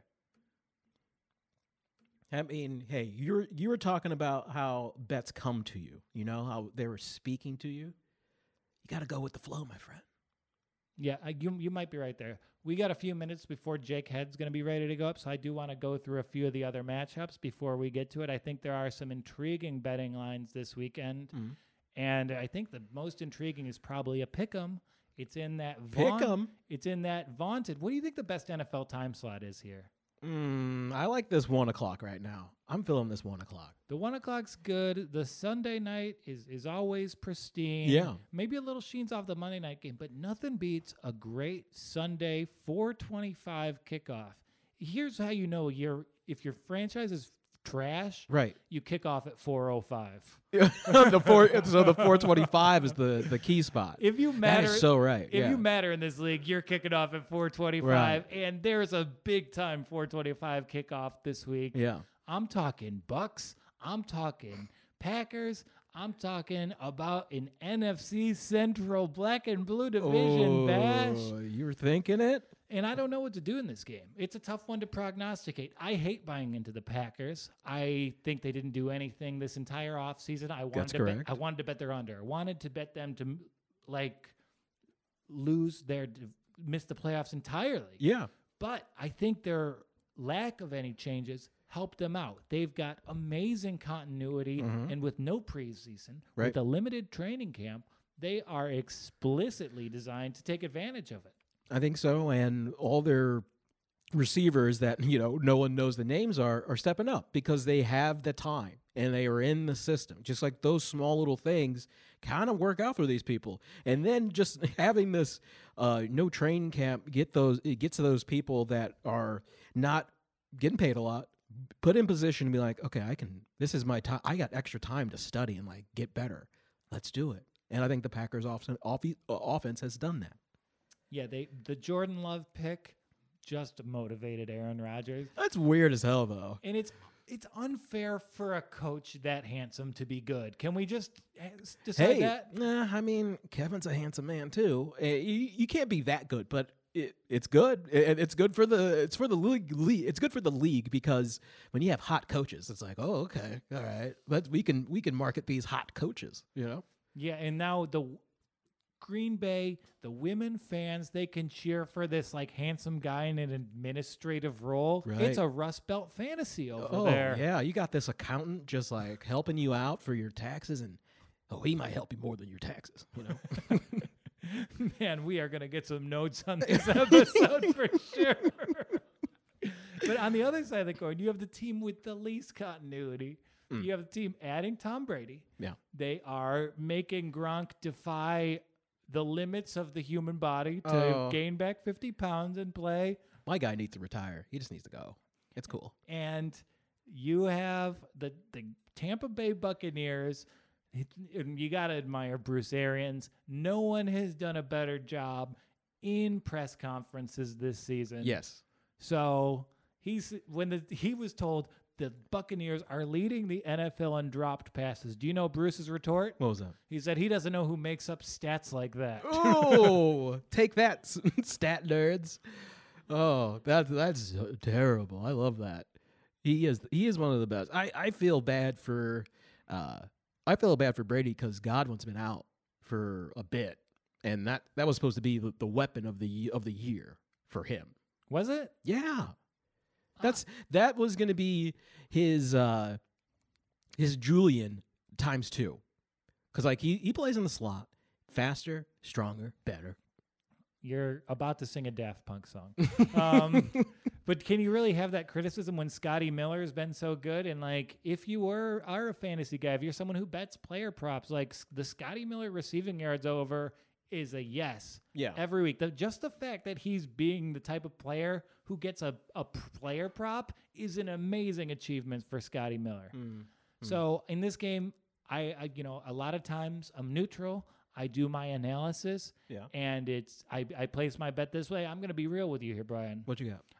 A: I mean, hey, you were talking about how bets come to you, how they were speaking to you. You got to go with the flow, my friend.
B: Yeah, you might be right there. We got a few minutes before Jake Head's going to be ready to go up, so I do want to go through a few of the other matchups before we get to it. I think there are some intriguing betting lines this weekend, and I think the most intriguing is probably a pick'em. It's in that It's in that vaunted. What do you think the best NFL time slot is here?
A: I like this 1 o'clock right now. I'm feeling this 1 o'clock.
B: The 1 o'clock's good. The Sunday night is always pristine.
A: Yeah.
B: Maybe a little sheens off the Monday night game, but nothing beats a great Sunday 4:25 kickoff. Here's how you know if your franchise is trash,
A: right?
B: You kick off at 4:05.
A: So the 4:25 is the key spot.
B: If you matter,
A: that is so right.
B: If you matter in this league, you're kicking off at 4:25,
A: right.
B: And there's a big time 4:25 kickoff this week.
A: Yeah,
B: I'm talking Bucks. I'm talking Packers. I'm talking about an NFC Central Black and Blue division bash.
A: You were thinking it?
B: And I don't know what to do in this game. It's a tough one to prognosticate. I hate buying into the Packers. I think they didn't do anything this entire offseason.
A: That's correct.
B: I wanted to bet their under. I wanted to bet them to miss the playoffs entirely.
A: Yeah.
B: But I think their lack of any changes helped them out. They've got amazing continuity, and with no preseason, with a limited training camp, they are explicitly designed to take advantage of it.
A: I think so, and all their receivers that no one knows the names are stepping up because they have the time and they are in the system. Just like those small little things kind of work out for these people, and then just having this no training camp gets to those people that are not getting paid a lot, put in position to be like, okay, this is my time. I got extra time to study and get better. Let's do it. And I think the Packers offense has done that.
B: Yeah, the Jordan Love pick just motivated Aaron Rodgers.
A: That's weird as hell, though.
B: And it's unfair for a coach that handsome to be good. Can we just decide that?
A: Nah, I mean, Kevin's a handsome man too. You can't be that good, but it's good. It's good for the league. It's good for the league because when you have hot coaches, it's like, oh, okay, all right. We can market these hot coaches.
B: Yeah, and now the Green Bay, the women fans, they can cheer for this handsome guy in an administrative role.
A: Right.
B: It's a Rust Belt fantasy over there.
A: Yeah, you got this accountant just helping you out for your taxes, and he might help you more than your taxes.
B: Man, we are going to get some notes on this episode for sure. But on the other side of the coin, you have the team with the least continuity. You have the team adding Tom Brady.
A: Yeah.
B: They are making Gronk defy the limits of the human body to gain back 50 pounds and play.
A: My guy needs to retire. He just needs to go. It's cool.
B: And you have the Tampa Bay Buccaneers. And you got to admire Bruce Arians. No one has done a better job in press conferences this season.
A: Yes.
B: So he was told the Buccaneers are leading the NFL in dropped passes. Do you know Bruce's retort?
A: What was that?
B: He said he doesn't know who makes up stats like that.
A: Oh, take that, stat nerds. Oh, that's terrible. I love that. He is one of the best. I feel bad for Brady because Godwin's been out for a bit, and that was supposed to be the weapon of the year for him.
B: Was it?
A: Yeah. That was going to be his Julian times 2. Because he plays in the slot. Faster, stronger, better.
B: You're about to sing a Daft Punk song. But can you really have that criticism when Scotty Miller has been so good? And if you are a fantasy guy, if you're someone who bets player props, the Scotty Miller receiving yards over is a yes.
A: Yeah.
B: Every week. Just the fact that he's being the type of player who gets a player prop is an amazing achievement for Scotty Miller. So in this game, I a lot of times I'm neutral. I do my analysis.
A: Yeah.
B: And I place my bet this way. I'm going to be real with you here, Brian.
A: What you got?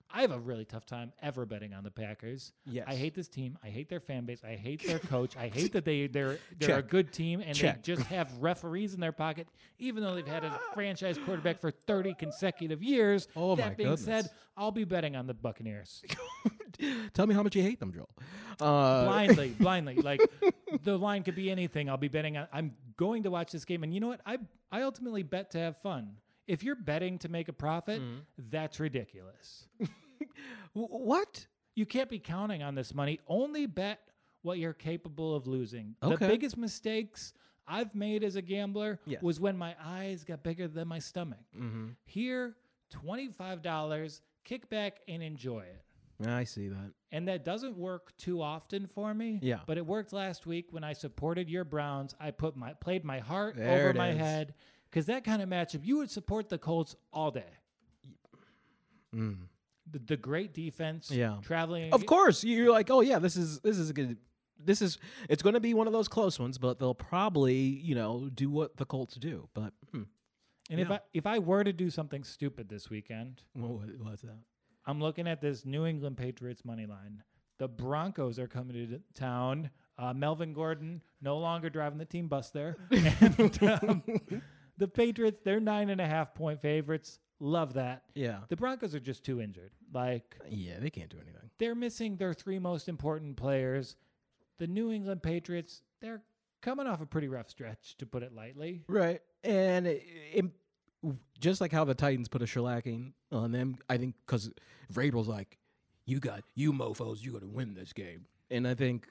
B: I have a really tough time ever betting on the Packers.
A: Yes.
B: I hate this team. I hate their fan base. I hate their coach. I hate that they're a
A: Check.
B: good team and
A: Check.
B: they just have referees in their pocket, even though they've had a franchise quarterback for 30 consecutive years.
A: Oh,
B: that
A: my
B: being
A: goodness.
B: said, I'll be betting on the Buccaneers.
A: Tell me how much you hate them, Joel.
B: blindly. Like the line could be anything. I'll be betting on. I'm going to watch this game, and you know what? I ultimately bet to have fun. If you're betting to make a profit, that's ridiculous.
A: What?
B: You can't be counting on this money. Only bet what you're capable of losing. The
A: Okay.
B: biggest mistakes I've made as a gambler
A: Yes.
B: was when my eyes got bigger than my stomach.
A: Mm-hmm.
B: Here, $25, kick back and enjoy it.
A: I see that.
B: And that doesn't work too often for me.
A: Yeah.
B: But it worked last week when I supported your Browns. I played my heart
A: There
B: over
A: it
B: my
A: is.
B: head. Because that kind of matchup, you would support the Colts all day.
A: Mm.
B: The great defense.
A: Yeah.
B: Traveling.
A: Of course, you're like, oh yeah, this is a good. It's going to be one of those close ones, but they'll probably do what the Colts do. But
B: And
A: yeah.
B: if I were to do something stupid this weekend,
A: what's that?
B: I'm looking at this New England Patriots money line. The Broncos are coming to town. Melvin Gordon no longer driving the team bus there. And the Patriots, they're 9.5 point favorites. Love that.
A: Yeah.
B: The Broncos are just too injured. Like,
A: Yeah, they can't do anything.
B: they're missing their three most important players. The New England Patriots, they're coming off a pretty rough stretch, to put it lightly.
A: Right. And just like how the Titans put a shellacking on them, I think because Vrabel's like, you mofos, you got to win this game. And I think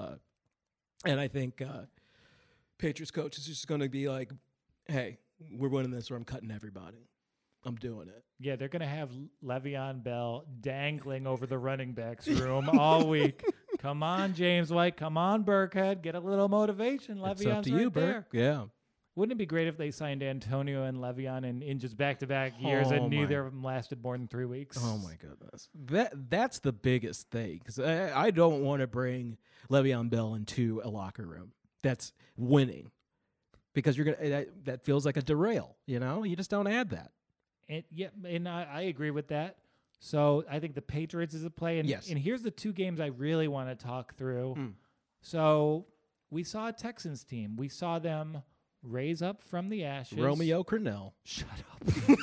A: Patriots coach is just going to be like, hey, we're winning this or I'm cutting everybody. I'm doing it.
B: Yeah, they're going to have Le'Veon Bell dangling over the running backs room all week. Come on, James White. Come on, Burkhead. Get a little motivation. Le'Veon's
A: It's up to
B: right
A: you,
B: there.
A: Burke. Yeah.
B: Wouldn't it be great if they signed Antonio and Le'Veon in just back-to-back years
A: Oh,
B: and
A: my.
B: neither of them lasted more than 3 weeks?
A: Oh my goodness, that's the biggest thing because I don't want to bring Le'Veon Bell into a locker room that's winning because you're gonna that feels like a derail. You just don't add that.
B: And I agree with that. So I think the Patriots is a play. And,
A: Yes.
B: and here's the two games I really want to talk through.
A: Mm.
B: So we saw a Texans team. We saw them raise up from the ashes.
A: Romeo Crennel.
B: Shut up.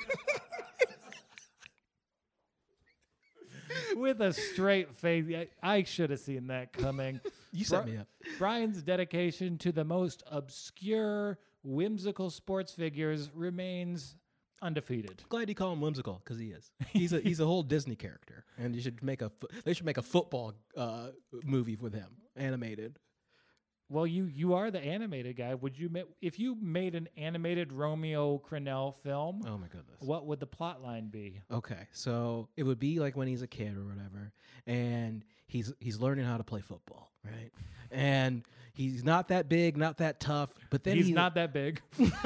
B: With a straight face. I should have seen that coming.
A: You set me up.
B: Brian's dedication to the most obscure, whimsical sports figures remains undefeated.
A: Glad you call him whimsical because he is. He's a whole Disney character, and they should make a football movie with him, animated.
B: Well, you are the animated guy. Would you if you made an animated Romeo Crennel film?
A: Oh my goodness.
B: What would the plot line be?
A: Okay, so it would be like when he's a kid or whatever, and he's learning how to play football, right? And he's not that big, not that tough, but then
B: He's not that big.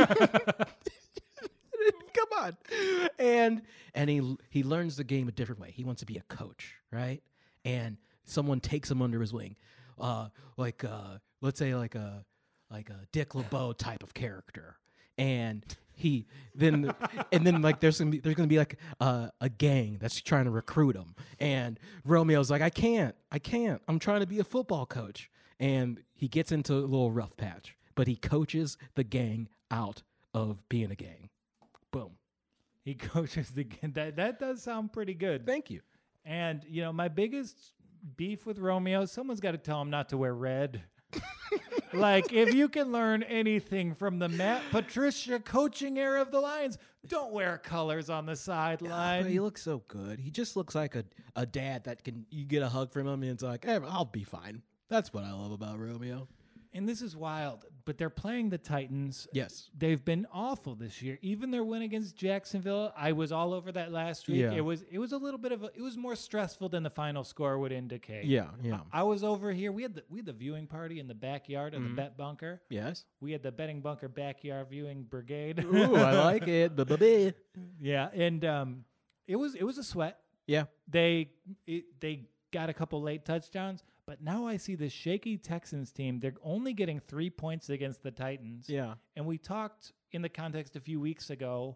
A: Come on. And he learns the game a different way. He wants to be a coach, right? And someone takes him under his wing. Let's say like a Dick LeBeau type of character. And then like there's gonna be like a gang that's trying to recruit him. And Romeo's like, I can't. I'm trying to be a football coach. And he gets into a little rough patch, but he coaches the gang out of being a gang. Boom.
B: He coaches the that does sound pretty good.
A: Thank you.
B: And my biggest beef with Romeo, someone's got to tell him not to wear red. Like, if you can learn anything from the Matt Patricia coaching era of the Lions, don't wear colors on the sideline.
A: But he looks so good. He just looks like a dad that you get a hug from him and it's like, hey, I'll be fine. That's what I love about Romeo.
B: And this is wild, but they're playing the Titans.
A: Yes.
B: They've been awful this year. Even their win against Jacksonville, I was all over that last week.
A: Yeah.
B: It was a little bit of it was more stressful than the final score would indicate.
A: Yeah.
B: I was over here. We had the viewing party in the backyard of the Bet Bunker.
A: Yes.
B: We had the Betting Bunker backyard viewing brigade.
A: Ooh, I like it. Ba-ba-ba.
B: Yeah, and it was a sweat.
A: Yeah.
B: They got a couple late touchdowns, but now I see this shaky Texans team. They're only getting 3 points against the Titans.
A: Yeah.
B: And we talked in the context a few weeks ago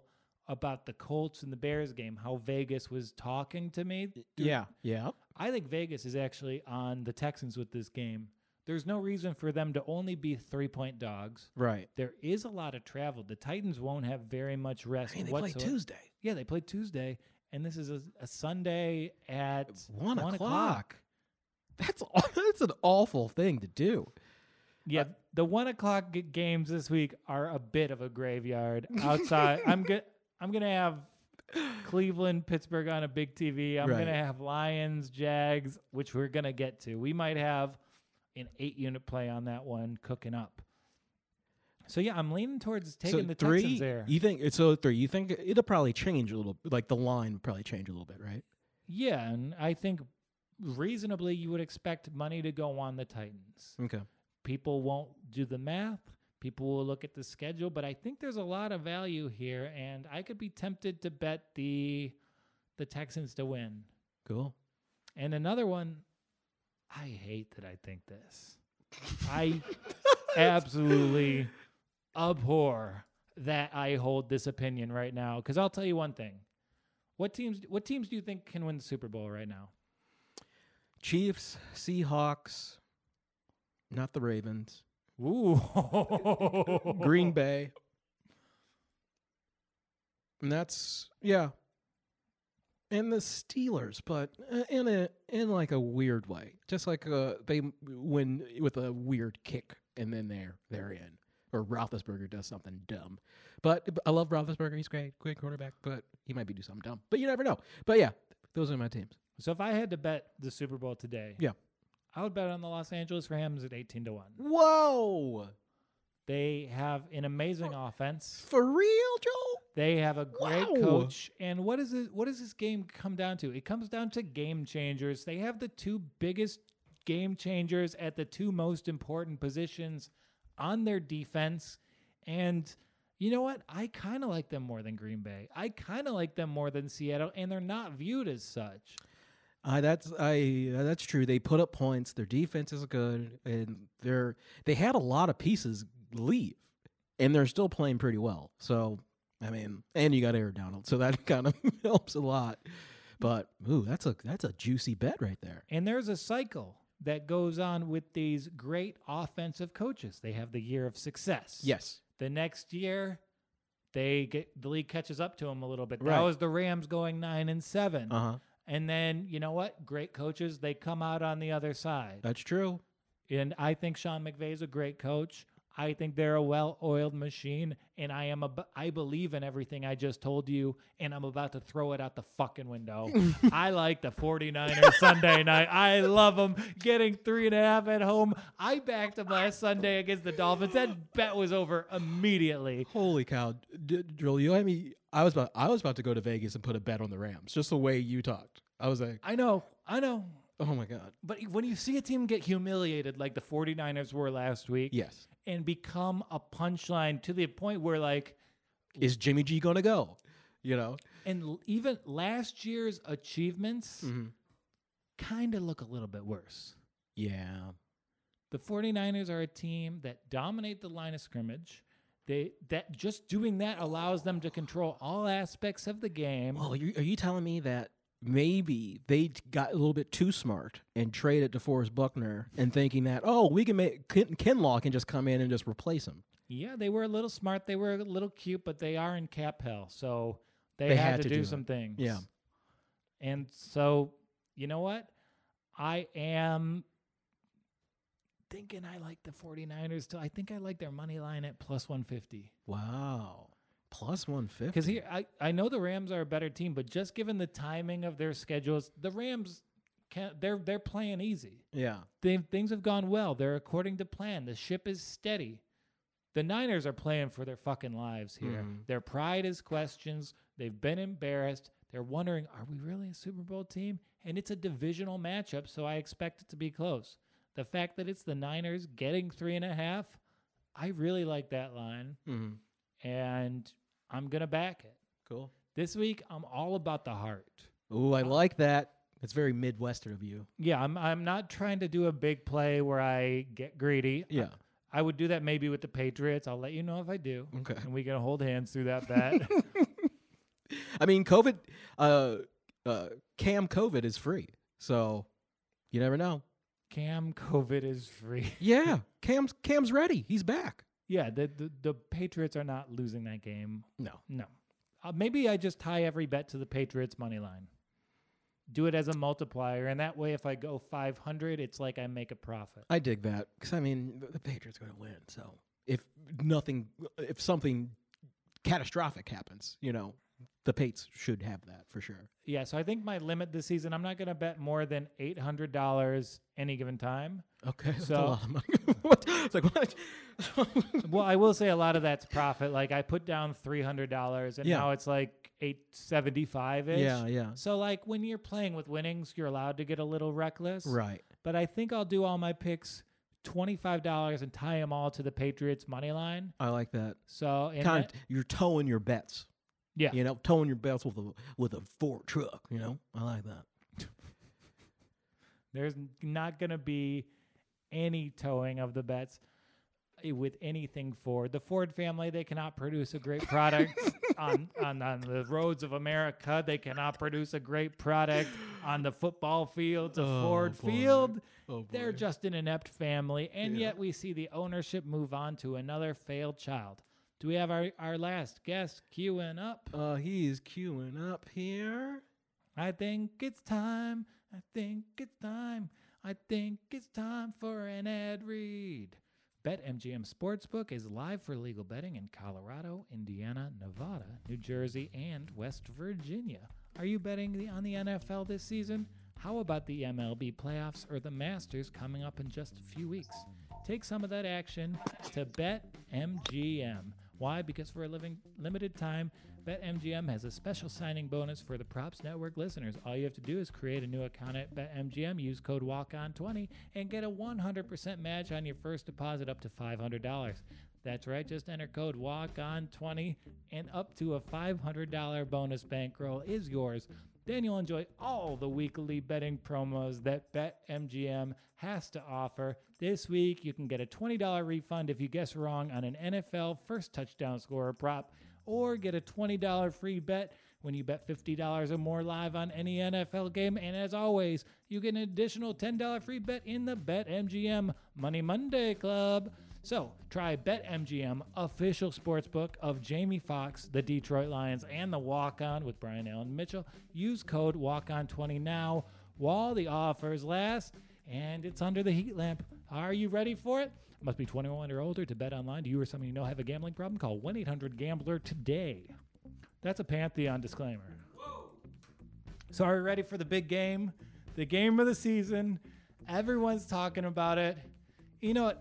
B: about the Colts and the Bears game, how Vegas was talking to me.
A: Yeah.
B: I think Vegas is actually on the Texans with this game. There's no reason for them to only be 3-point dogs.
A: Right.
B: There is a lot of travel. The Titans won't have very much rest.
A: I mean, they
B: whatsoever.
A: play Tuesday.
B: Yeah, they play Tuesday, and this is a Sunday at
A: 1
B: 1
A: o'clock. That's an awful thing to do.
B: Yeah, the 1 o'clock games this week are a bit of a graveyard outside. I'm gonna have Cleveland, Pittsburgh on a big TV. I'm gonna have Lions, Jags, which we're gonna get to. We might have an 8-unit play on that one cooking up. So yeah, I'm leaning towards taking the Texans there.
A: You think so? 3. You think it'll probably change a little? Like the line would probably change a little bit, right?
B: Yeah, and I think reasonably you would expect money to go on the Titans.
A: Okay.
B: People won't do the math. People will look at the schedule, but I think there's a lot of value here, and I could be tempted to bet the Texans to win.
A: Cool.
B: And another one, I hate that I think this. I absolutely abhor that I hold this opinion right now, because I'll tell you one thing. What teams do you think can win the Super Bowl right now?
A: Chiefs, Seahawks, not the Ravens.
B: Ooh.
A: Green Bay. And that's, yeah. And the Steelers, but in like a weird way. Just like they win with a weird kick, and then they're in. Or Roethlisberger does something dumb. But I love Roethlisberger. He's great quarterback, but he might be doing something dumb. But you never know. But yeah, those are my teams.
B: So if I had to bet the Super Bowl today,
A: yeah,
B: I would bet on the Los Angeles Rams at 18-1.
A: Whoa!
B: They have an amazing offense.
A: For real, Joel?
B: They have a great coach. And what does this game come down to? It comes down to game changers. They have the 2 biggest game changers at the 2 most important positions on their defense. And you know what? I kind of like them more than Green Bay. I kind of like them more than Seattle, and they're not viewed as such.
A: That's true. They put up points. Their defense is good, and they had a lot of pieces leave, and they're still playing pretty well. So, I mean, and you got Aaron Donald, so that kind of helps a lot. But that's a juicy bet right there.
B: And there's a cycle that goes on with these great offensive coaches. They have the year of success.
A: Yes.
B: The next year, the league catches up to them a little bit.
A: Right.
B: That was the Rams going 9-7.
A: Uh-huh.
B: And then, you know what? Great coaches, they come out on the other side.
A: That's true.
B: And I think Sean McVay is a great coach. I think they're a well-oiled machine, and I believe in everything I just told you, and I'm about to throw it out the fucking window. I like the 49ers Sunday night. I love them getting 3.5 at home. I backed them last Sunday against the Dolphins. That bet was over immediately.
A: Holy cow, Joel! You had me. I was about to go to Vegas and put a bet on the Rams. Just the way you talked, I was like,
B: I know.
A: oh my god!
B: But when you see a team get humiliated like the 49ers were last week,
A: yes,
B: and become a punchline to the point where, like,
A: is Jimmy G going to go? You know?
B: And even last year's achievements kind of look a little bit worse.
A: Yeah.
B: The 49ers are a team that dominate the line of scrimmage. That just doing that allows them to control all aspects of the game.
A: Oh, are you telling me that maybe they got a little bit too smart and traded DeForest Buckner and thinking that, we can make Kinlaw can just come in and just replace him?
B: Yeah, they were a little smart. They were a little cute, but they are in cap hell, so they had to do some things.
A: Yeah.
B: And so, you know what? I am thinking I like the 49ers too. I think I like their money line at plus 150.
A: Wow. Plus 150.
B: Because here, I know the Rams are a better team, but just given the timing of their schedules, the Rams they're playing easy.
A: Yeah.
B: Things have gone well. They're according to plan. The ship is steady. The Niners are playing for their fucking lives here. Their pride is questions. They've been embarrassed. They're wondering, are we really a Super Bowl team? And it's a divisional matchup, so I expect it to be close. The fact that it's the Niners getting 3.5, I really like that line. And I'm going to back it.
A: Cool.
B: This week, I'm all about the heart.
A: Ooh, I like that. It's very Midwestern of you.
B: Yeah, I'm not trying to do a big play where I get greedy.
A: Yeah.
B: I would do that maybe with the Patriots. I'll let you know if I do.
A: Okay.
B: And we can hold hands through that bet.
A: I mean, COVID, Cam COVID is free, so you never know.
B: Cam COVID is free.
A: Yeah, Cam's ready. He's back.
B: Yeah, the Patriots are not losing that game.
A: No.
B: Maybe I just tie every bet to the Patriots money line. Do it as a multiplier, and that way, if I go 500, it's like I make a profit.
A: I dig that because I mean the Patriots are going to win. So if something catastrophic happens, the Pates should have that for sure.
B: Yeah, so I think my limit this season, I'm not going to bet more than $800 any given time.
A: Okay, that's
B: so
A: a lot of money. What? It's like what?
B: Well, I will say a lot of that's profit. Like I put down $300, and now it's like $875-ish.
A: Yeah.
B: So like when you're playing with winnings, you're allowed to get a little reckless.
A: Right.
B: But I think I'll do all my picks $25 and tie them all to the Patriots money line.
A: I like that.
B: So
A: kind of you're towing your bets.
B: Yeah.
A: Towing your bets with a Ford truck. I like that.
B: There's not going to be any towing of the bets with anything Ford. The Ford family, they cannot produce a great product on the roads of America. They cannot produce a great product on the football fields of Ford Field. They're just an inept family, and yet we see the ownership move on to another failed child. Do we have our last guest queuing up?
A: He's queuing up here.
B: I think it's time. I think it's time. I think it's time for an ad read. BetMGM Sportsbook is live for legal betting in Colorado, Indiana, Nevada, New Jersey, and West Virginia. Are you betting on the NFL this season? How about the MLB playoffs or the Masters coming up in just a few weeks? Take some of that action to BetMGM. Why? Because for a limited time, BetMGM has a special signing bonus for the Props Network listeners. All you have to do is create a new account at BetMGM, use code WALKON20, and get a 100% match on your first deposit up to $500. That's right, just enter code WALKON20, and up to a $500 bonus bankroll is yours. Then you'll enjoy all the weekly betting promos that BetMGM has to offer. This week, you can get a $20 refund if you guess wrong on an NFL first touchdown scorer prop, or get a $20 free bet when you bet $50 or more live on any NFL game. And as always, you get an additional $10 free bet in the BetMGM Money Monday Club. So try BetMGM, official sportsbook of Jamie Foxx, the Detroit Lions, and the Walk-On with Brian Allen Mitchell. Use code WALKON20 now while the offers last, and it's under the heat lamp. Are you ready for it? Must be 21 or older to bet online. Do you or someone you know have a gambling problem? Call 1-800-GAMBLER today. That's a Pantheon disclaimer. Whoa. So are we ready for the big game? The game of the season. Everyone's talking about it. You know what?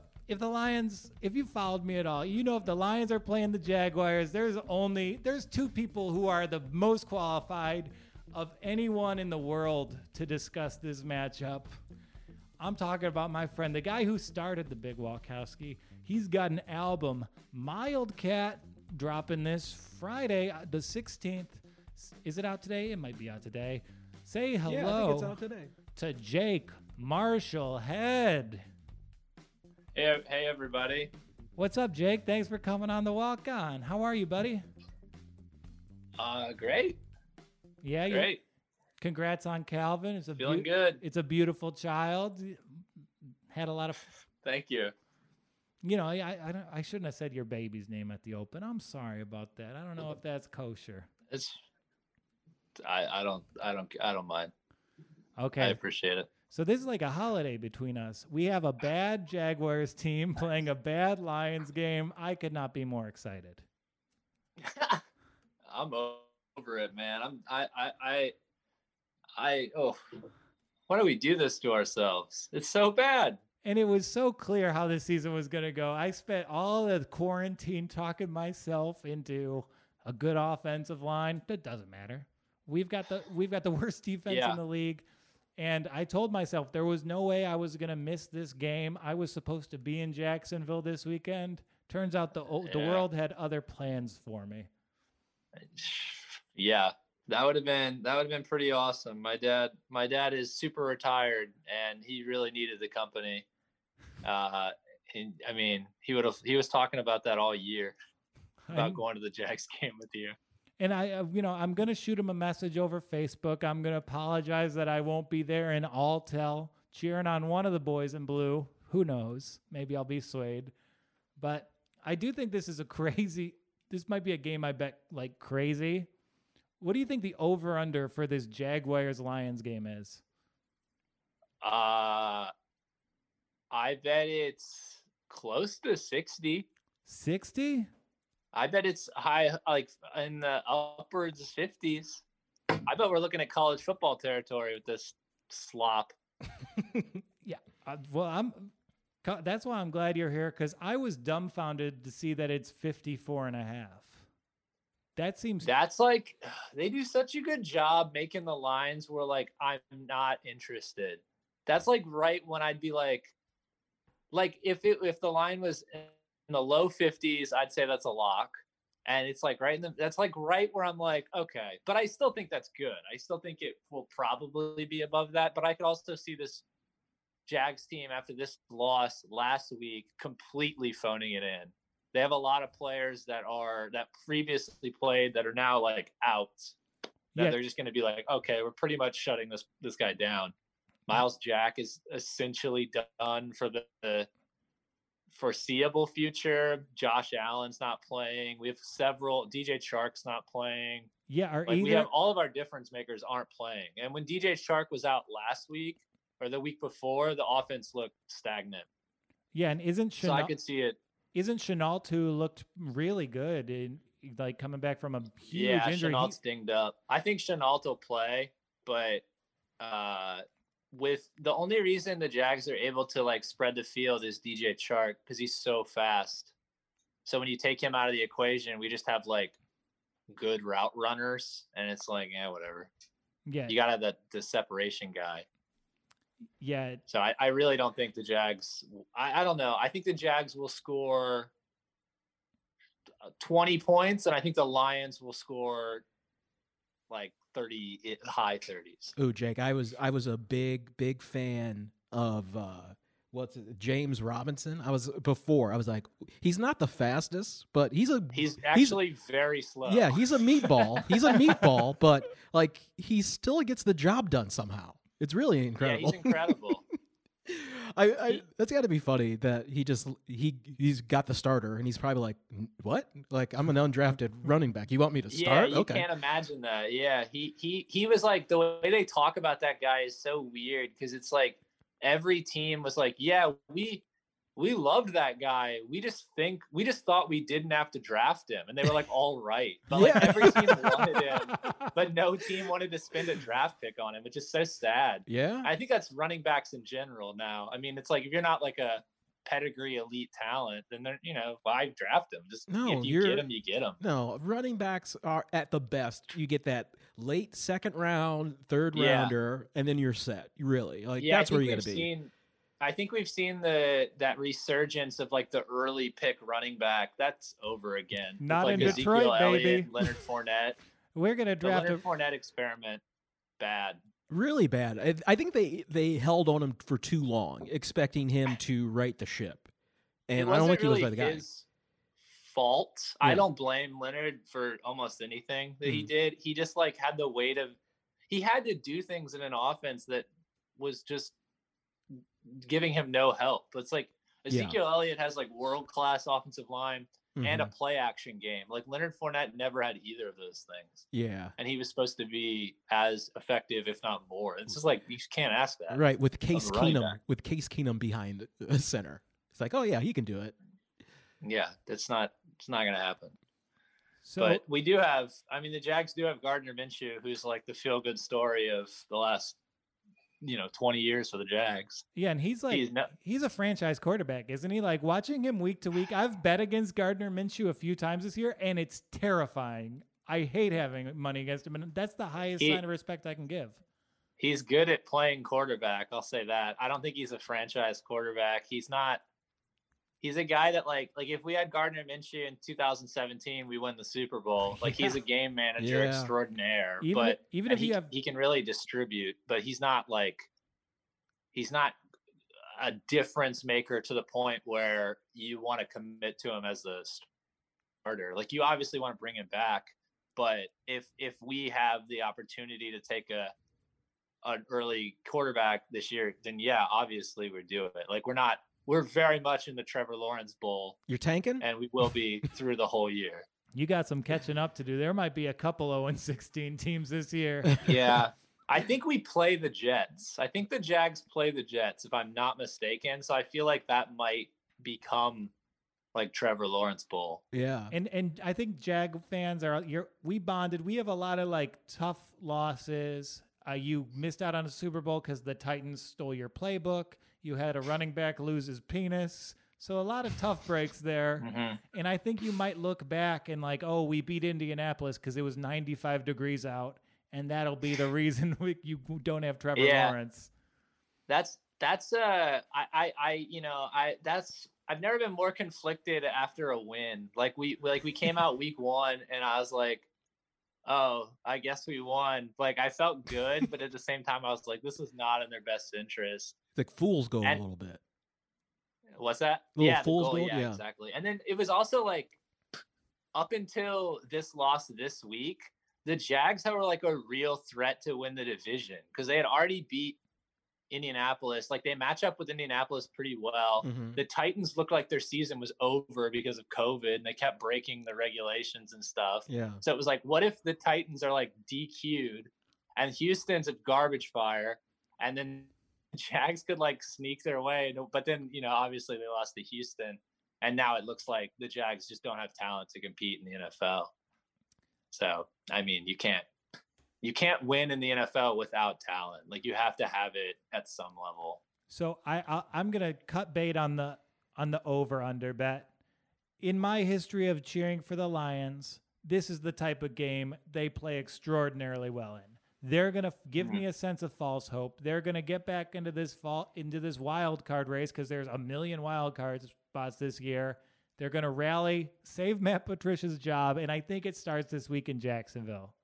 B: If you followed me at all, if the Lions are playing the Jaguars, there's two people who are the most qualified of anyone in the world to discuss this matchup. I'm talking about my friend, the guy who started the Big Walkowski. He's got an album, Mild Cat, dropping this Friday, the 16th. Is it out today? It might be out today. Say hello
A: I think it's out today.
B: To Jake Marshall Head.
D: Hey, everybody.
B: What's up, Jake? Thanks for coming on the Walk On. How are you, buddy?
D: Great.
B: Yeah,
D: great.
B: Congrats on Calvin. It's
D: feeling good.
B: It's a beautiful child. Had a lot of.
D: Thank you.
B: I shouldn't have said your baby's name at the open. I'm sorry about that. I don't know if that's kosher.
D: I don't mind.
B: Okay.
D: I appreciate it.
B: So this is like a holiday between us. We have a bad Jaguars team playing a bad Lions game. I could not be more excited.
D: I'm over it, man. Why do we do this to ourselves? It's so bad.
B: And it was so clear how this season was going to go. I spent all the quarantine talking myself into a good offensive line. That doesn't matter. We've got the worst defense in the league. And I told myself there was no way I was going to miss this game. I was supposed to be in Jacksonville this weekend. Turns out the world had other plans for me.
D: Yeah, that would have been pretty awesome. My dad is super retired, and he really needed the company. He was talking about that all year about going to the Jags game with you.
B: And I'm going to shoot him a message over Facebook. I'm going to apologize that I won't be there in Alltel cheering on one of the boys in blue. Who knows? Maybe I'll be swayed. But I do think this is this might be a game I bet like crazy. What do you think the over-under for this Jaguars-Lions game is?
D: I bet it's close to 60.
B: 60?
D: I bet it's high, like in the upwards 50s. I bet we're looking at college football territory with this slop.
B: Yeah. That's why I'm glad you're here, because I was dumbfounded to see that it's 54.5.
D: That's like, they do such a good job making the lines where like, I'm not interested. That's like right when I'd be like if the line was in the low 50s, I'd say that's a lock. And it's like that's like right where I'm like, okay, but I still think that's good. I still think it will probably be above that, but I could also see this Jags team after this loss last week completely phoning it in. They have a lot of players that previously played that are now like out. That they're just going to be like, okay, we're pretty much shutting this guy down. Miles Jack is essentially done for the foreseeable future. Josh Allen's not playing. We have several. DJ Chark's not playing.
B: Yeah,
D: we have all of our difference makers aren't playing. And when DJ Chark was out last week or the week before, the offense looked stagnant.
B: Yeah, and
D: so I could see it.
B: Isn't Chenault who looked really good in like coming back from a huge injury?
D: Yeah, Chenault's dinged up. I think Chenault will play, but with the only reason the Jags are able to like spread the field is DJ Chark because he's so fast. So when you take him out of the equation, we just have like good route runners, and it's like, yeah, whatever.
B: Yeah,
D: you gotta have the separation guy.
B: Yeah.
D: So I really don't think the Jags. I don't know. I think the Jags will score 20 points, and I think the Lions will score like 30, high 30s.
A: Ooh, Jake, I was a big fan of James Robinson. I was like, he's not the fastest, but he's actually
D: very slow.
A: Yeah, he's a meatball. He's a meatball, but like he still gets the job done somehow. It's really incredible.
D: Yeah, he's incredible.
A: That's got to be funny that he's got the starter and he's probably like, what? Like, I'm an undrafted running back. You want me to start?
D: Yeah, you can't imagine that. Yeah, he was like, the way they talk about that guy is so weird because it's like every team was like, yeah, we loved that guy. We just thought we didn't have to draft him, and they were like, all right. But like every team wanted him, but no team wanted to spend a draft pick on him, which is so sad.
A: Yeah,
D: I think that's running backs in general now. I mean, it's like if you're not like a pedigree elite talent, then they're why draft them? Just if you get them, you get them.
A: No, running backs are at the best. You get that late second round, third rounder, and then you're set. Really, like that's where you got to be.
D: I think we've seen that resurgence of like the early pick running back. That's over again.
B: Not
D: like
B: in
D: Ezekiel
B: Detroit,
D: Elliott,
B: baby.
D: Leonard Fournette.
B: We're gonna draft
D: the Leonard Fournette experiment. Bad.
A: Really bad. I think they held on him for too long, expecting him to right the ship, and I don't think
D: really
A: he was the guy.
D: His fault. Yeah. I don't blame Leonard for almost anything that he did. He just like had the weight of. He had to do things in an offense that was just giving him no help. It's like Ezekiel Elliott has like world-class offensive line and a play action game. Like Leonard Fournette never had either of those things.
A: Yeah.
D: And he was supposed to be as effective, if not more. It's just like, you can't ask that.
A: Right. With Case Keenum behind the center. It's like, oh yeah, he can do it.
D: Yeah. It's not going to happen.
B: So,
D: but we do have, the Jags do have Gardner Minshew, who's like the feel-good story of the last 20 years for the Jags.
B: Yeah, and he's a franchise quarterback, isn't he? Like watching him week to week, I've bet against Gardner Minshew a few times this year, and it's terrifying. I hate having money against him, and that's the highest sign of respect I can give.
D: He's good at playing quarterback, I'll say that. I don't think he's a franchise quarterback. He's not. He's a guy that like if we had Gardner Minshew in 2017, we win the Super Bowl. Like he's a game manager extraordinaire. Even if he can really distribute, but he's not a difference maker to the point where you want to commit to him as the starter. Like you obviously want to bring him back, But if we have the opportunity to take an early quarterback this year, then yeah, obviously we're doing it. Like we're very much in the Trevor Lawrence Bowl.
A: You're tanking?
D: And we will be through the whole year.
B: You got some catching up to do. There might be a couple 0-16 teams this year.
D: Yeah. I think we play the Jets. I think the Jags play the Jets, if I'm not mistaken. So I feel like that might become like Trevor Lawrence Bowl.
A: Yeah.
B: And I think Jag fans we bonded. We have a lot of like tough losses. You missed out on a Super Bowl because the Titans stole your playbook. You had a running back lose his penis. So a lot of tough breaks there.
D: Mm-hmm.
B: And I think you might look back and like, oh, we beat Indianapolis because it was 95 degrees out. And that'll be the reason you don't have Trevor Lawrence. I've never been more conflicted after a win. Like we came out week 1 and I was like, oh, I guess we won. Like I felt good, but at the same time I was like, this is not in their best interest.
A: It's like fool's gold a little bit.
D: What's that?
A: Fool's gold.
D: Yeah, exactly. And then it was also like up until this loss this week, the Jags were like a real threat to win the division because they had already beat Indianapolis. Like they match up with Indianapolis pretty well.
A: Mm-hmm.
D: The Titans looked like their season was over because of COVID and they kept breaking the regulations and stuff.
A: Yeah.
D: So it was like, what if the Titans are like DQ'd and Houston's a garbage fire and then the Jags could like sneak their way. But then, obviously they lost to Houston and now it looks like the Jags just don't have talent to compete in the NFL. So, I mean, you can't win in the NFL without talent. Like you have to have it at some level.
B: So I'm gonna cut bait on the over under bet. In my history of cheering for the Lions, this is the type of game they play extraordinarily well in. They're gonna give me a sense of false hope. They're gonna get back into this wild card race because there's a million wild card spots this year. They're gonna rally, save Matt Patricia's job, and I think it starts this week in Jacksonville.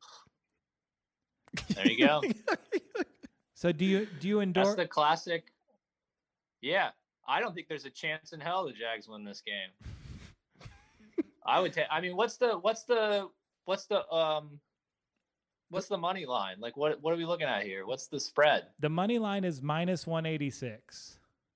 D: There you go.
B: So do you endorse?
D: That's the classic. Yeah, I don't think there's a chance in hell the Jags win this game. I would take. I mean, what's the money line? Like, what are we looking at here? What's the spread?
B: The money line is -186.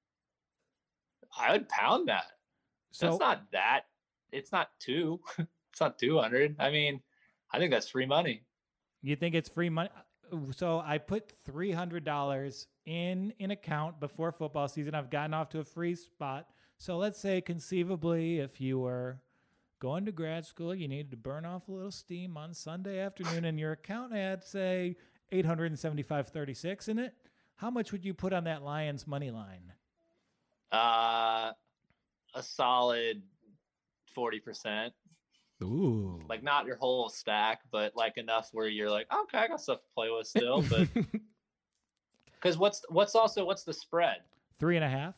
D: I would pound that. So that's not that. It's not 2. It's not 200. I mean, I think that's free money.
B: You think it's free money? So I put $300 in an account before football season. I've gotten off to a free spot. So let's say conceivably, if you were going to grad school, you needed to burn off a little steam on Sunday afternoon, and your account had, say, $875.36 in it. How much would you put on that Lions money line?
D: A solid 40%.
A: Ooh.
D: Like not your whole stack, but like enough where you're like, okay, I got stuff to play with still. But because what's the spread?
B: 3.5.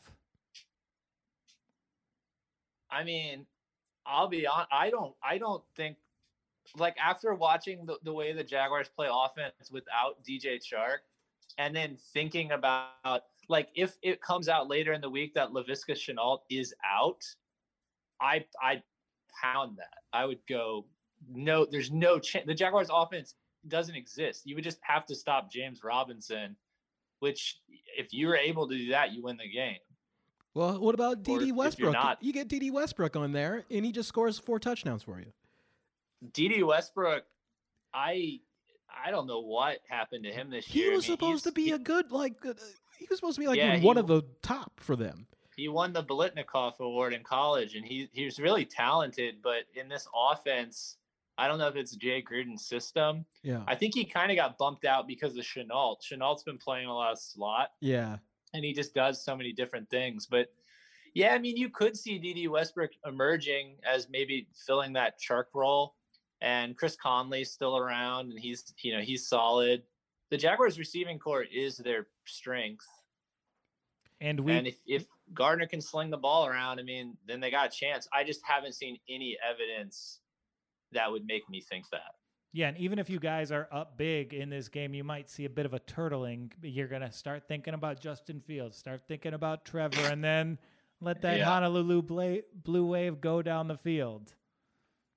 D: I mean, I'll be on. I don't think like after watching the way the Jaguars play offense without DJ Chark, and then thinking about like if it comes out later in the week that Laviska Shenault is out, I pound that. I would go, no, there's no chance. The Jaguars offense doesn't exist. You would just have to stop James Robinson, which if you were able to do that, you win the game.
A: Well, what about D.D. Westbrook?
D: Not,
A: you get D.D. Westbrook on there, and he just scores 4 touchdowns for you.
D: D.D. Westbrook, I don't know what happened to him this year.
A: He was supposed to be he was supposed to be like one of the top for them.
D: He won the Biletnikoff Award in college, and he was really talented. But in this offense, I don't know if it's Jay Gruden's system.
A: Yeah,
D: I think he kind of got bumped out because of Shenault. Shenault's been playing a lot of slot.
A: Yeah,
D: and he just does so many different things. But yeah, I mean, you could see D.D. Westbrook emerging as maybe filling that Chark role, and Chris Conley's still around, and he's solid. The Jaguars' receiving core is their strength. And if Gardner can sling the ball around, I mean, then they got a chance. I just haven't seen any evidence that would make me think that.
B: Yeah, and even if you guys are up big in this game, you might see a bit of a turtling. You're going to start thinking about Justin Fields, start thinking about Trevor, and then let that Honolulu Blue Wave go down the field.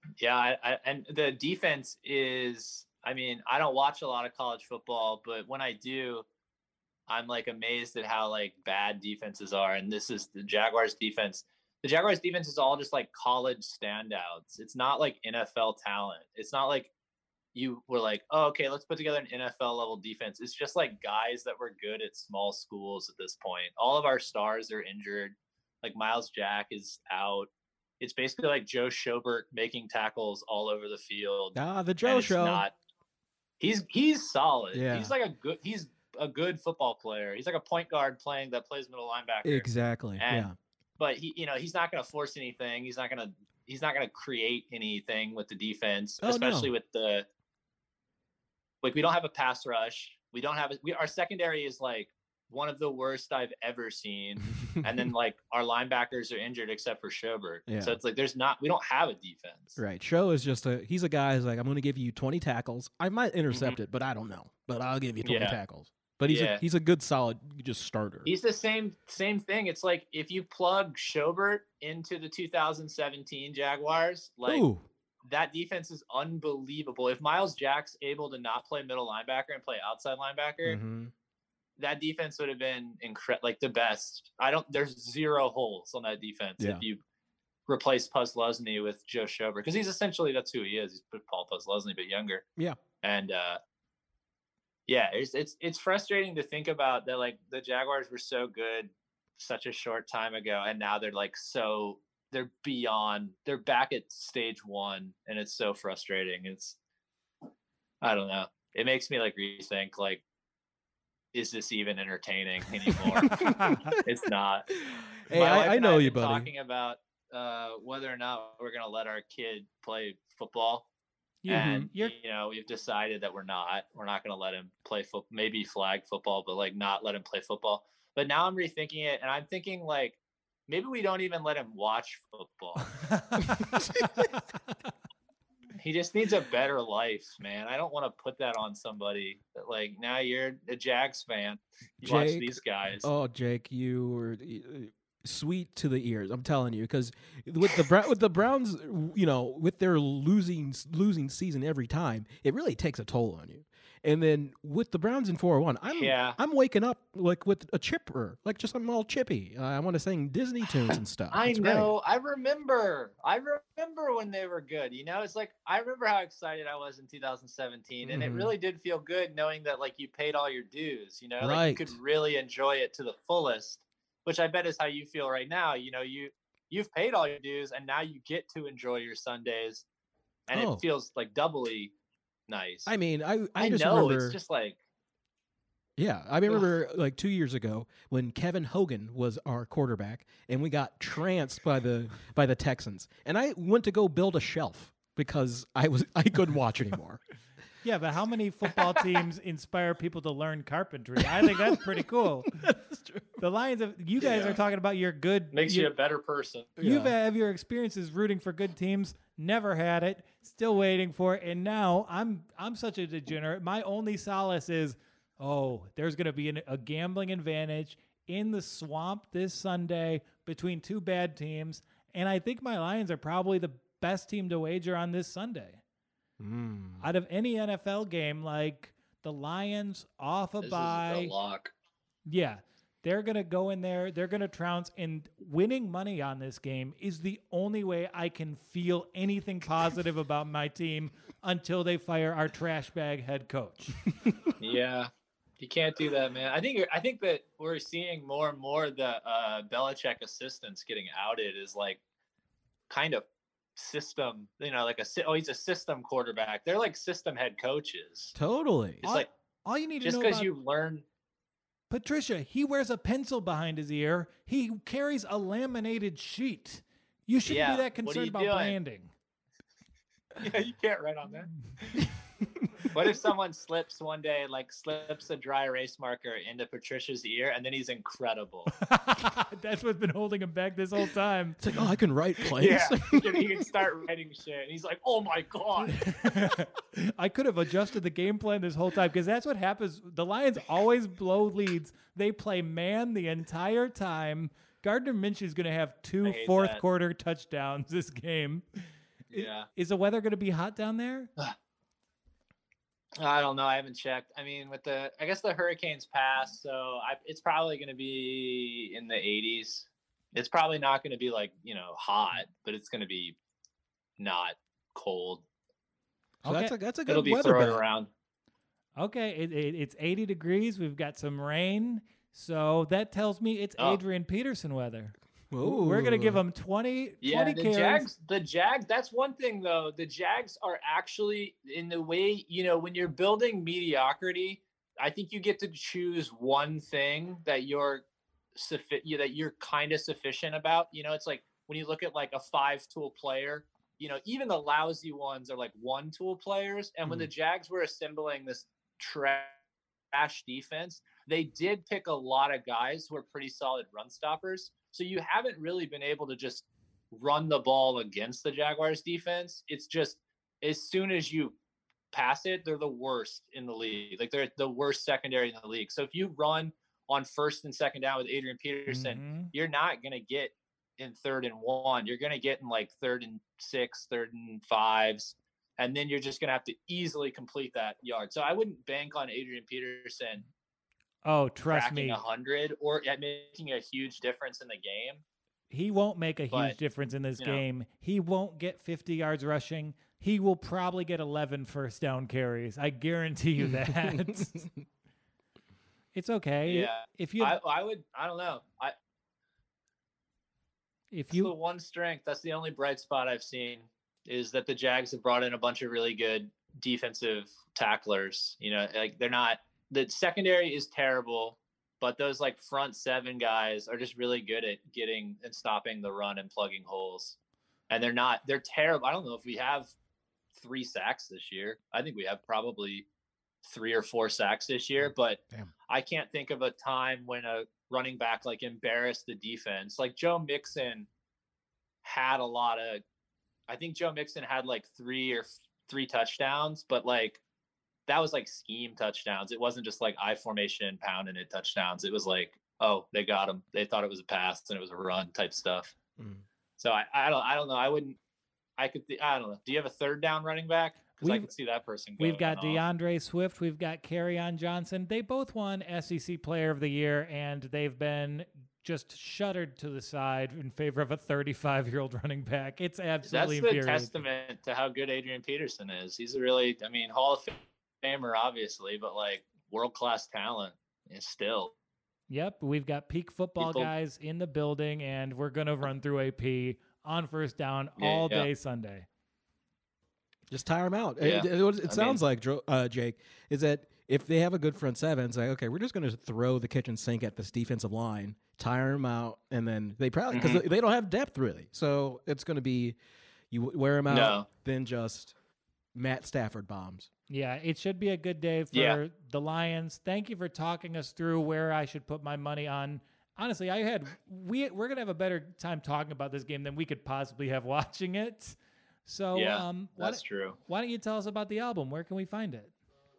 D: Yeah, and the defense is, I mean, I don't watch a lot of college football, but when I do, I'm like amazed at how like bad defenses are. And this is the Jaguars defense. The Jaguars defense is all just like college standouts. It's not like NFL talent. It's not like you were like, oh, okay, let's put together an NFL level defense. It's just like guys that were good at small schools at this point. All of our stars are injured. Like Miles Jack is out. It's basically like Joe Schobert making tackles all over the field.
A: The Joe Show.
D: He's solid.
A: Yeah.
D: He's a good football player. He's like a point guard plays middle linebacker.
A: Exactly.
D: But he's not going to force anything. He's not going to create anything with the defense, especially with the we don't have a pass rush. We don't have our secondary is like one of the worst I've ever seen. And then like our linebackers are injured except for Schobert. Yeah. So it's like we don't have a defense.
A: Right. Show is he's a guy who's like, I'm going to give you 20 tackles. I might intercept it, but I don't know. But I'll give you 20 tackles. But he's a good solid just starter.
D: He's the same thing. It's like if you plug Schobert into the 2017 Jaguars, like that defense is unbelievable. If Miles Jack's able to not play middle linebacker and play outside linebacker, that defense would have been like the best. There's zero holes on that defense if you replace Puslesny with Joe Schobert, because he's essentially, that's who he is. He's Paul Puslesny, but younger.
A: Yeah.
D: And it's frustrating to think about that. Like the Jaguars were so good such a short time ago, and now they're like they're back at stage one, and it's so frustrating. I don't know. It makes me like rethink, like, is this even entertaining anymore? It's not.
A: Hey, I know you, buddy.
D: Talking about whether or not we're gonna let our kid play football. And we've decided that we're not going to let him play maybe flag football, but like not let him play football. But now I'm rethinking it, and I'm thinking like maybe we don't even let him watch football. He just needs a better life, man. I don't want to put that on somebody. That, like, now you're a Jags fan. You watch these guys.
A: Oh, Jake, you were sweet to the ears. I'm telling you, because with the Browns, with their losing season every time, it really takes a toll on you. And then with the Browns in 4-1, I'm waking up like with a chipper, like just I'm all chippy. I want to sing Disney tunes and stuff.
D: I know. Great. I remember when they were good. It's like I remember how excited I was in 2017, and it really did feel good knowing that like you paid all your dues.
A: Right.
D: Like you could really enjoy it to the fullest, which I bet is how you feel right now. You've paid all your dues, and now you get to enjoy your Sundays, and it feels like doubly nice.
A: I mean, I just
D: know
A: remember,
D: it's just like,
A: yeah, I remember like 2 years ago when Kevin Hogan was our quarterback, and we got trounced by the Texans, and I went to go build a shelf because I couldn't watch anymore.
B: Yeah, but how many football teams inspire people to learn carpentry? I think that's pretty cool.
A: That's true.
B: The Lions, you guys are talking about your good.
D: Makes you a better person.
B: You have your experiences rooting for good teams. Never had it. Still waiting for it. And now I'm such a degenerate. My only solace is, there's going to be a gambling advantage in the swamp this Sunday between two bad teams. And I think my Lions are probably the best team to wager on this Sunday. Out of any NFL game, like the Lions off a bye.
D: This is a lock.
B: Yeah. They're going to go in there. They're going to trounce. And winning money on this game is the only way I can feel anything positive about my team until they fire our trash bag head coach.
D: Yeah. You can't do that, man. I think that we're seeing more and more the Belichick assistants getting outed is like kind of system, he's a system quarterback. They're like system head coaches.
A: Totally.
B: It's all you need to know
D: just because you learn.
B: Patricia, he wears a pencil behind his ear. He carries a laminated sheet. You shouldn't be that concerned about branding.
D: Yeah, you can't write on that. What if someone slips one day, like slips a dry erase marker into Patricia's ear, and then he's incredible?
B: That's what's been holding him back this whole time.
A: It's like, I can write plays.
D: Yeah, he can start writing shit. And he's like, oh my God.
B: I could have adjusted the game plan this whole time, because that's what happens. The Lions always blow leads. They play man the entire time. Gardner Minshew is going to have 2 fourth-quarter touchdowns this game.
D: Yeah.
B: Is the weather going to be hot down there?
D: I don't know. I haven't checked. I mean, I guess the hurricanes passed, so it's probably going to be in the 80s. It's probably not going to be like, hot, but it's going to be not cold.
A: So
B: Okay.
A: that's a
D: It'll
A: good
D: be
A: weather
D: throwing
A: bet.
D: around.
B: Okay, it's 80 degrees. We've got some rain. So that tells me it's
D: Oh.
B: Adrian Peterson weather.
A: Ooh.
B: We're going to give him 20
D: Yeah,
B: carries.
D: the Jags, that's one thing though. The Jags are actually in the way, when you're building mediocrity, I think you get to choose one thing that you're kind of sufficient about. It's like when you look at like a 5-tool player, even the lousy ones are like 1-tool players. And when the Jags were assembling this trash defense, they did pick a lot of guys who are pretty solid run stoppers. So you haven't really been able to just run the ball against the Jaguars defense. It's just as soon as you pass it, they're the worst in the league. Like they're the worst secondary in the league. So if you run on 1st and 2nd down with Adrian Peterson, you're not going to get in 3rd and 1. You're going to get in like 3rd and 6, 3rd and 5s. And then you're just going to have to easily complete that yard. So I wouldn't bank on Adrian Peterson.
B: Oh, trust me.
D: 100 or at making a huge difference in the game.
B: He won't make a huge difference in this game. He won't get 50 yards rushing. He will probably get 11 first down carries. I guarantee you that. It's okay.
D: Yeah.
B: If you,
D: I don't know. That's the one strength. That's the only bright spot I've seen is that the Jags have brought in a bunch of really good defensive tacklers. Like the secondary is terrible, but those like front 7 guys are just really good at getting and stopping the run and plugging holes. And they're terrible. I don't know if we have 3 sacks this year. I think we have probably 3 or 4 sacks this year, but I can't think of a time when a running back like embarrassed the defense. Like Joe Mixon had I think Joe Mixon had like 3 touchdowns, but like that was like scheme touchdowns. It wasn't just like I formation pounding it touchdowns. It was like, oh, they got him. They thought it was a pass and it was a run type stuff. So I don't know. I don't know. Do you have a 3rd down running back? Because I could see that person going
B: We've got
D: off.
B: DeAndre Swift. We've got Kerryon Johnson. They both won SEC Player of the Year, and they've been just shuttered to the side in favor of a 35-year-old running back. It's absolutely
D: That's the
B: infuriating.
D: testament to how good Adrian Peterson is. He's a really, Hall of Famer, obviously, but like world-class talent is still.
B: Yep, we've got peak football guys in the building, and we're going to run through AP on 1st down all day Sunday.
A: Just tire them out.
D: Yeah.
A: It sounds like, Jake, is that if they have a good front 7, it's like, okay, we're just going to throw the kitchen sink at this defensive line, tire them out, and then they probably, because they don't have depth really. So it's going to be, you wear them out, then just Matt Stafford bombs.
B: Yeah, it should be a good day for the Lions. Thank you for talking us through where I should put my money on. Honestly, we're going to have a better time talking about this game than we could possibly have watching it. So
D: that's true.
B: Why don't you tell us about the album? Where can we find it?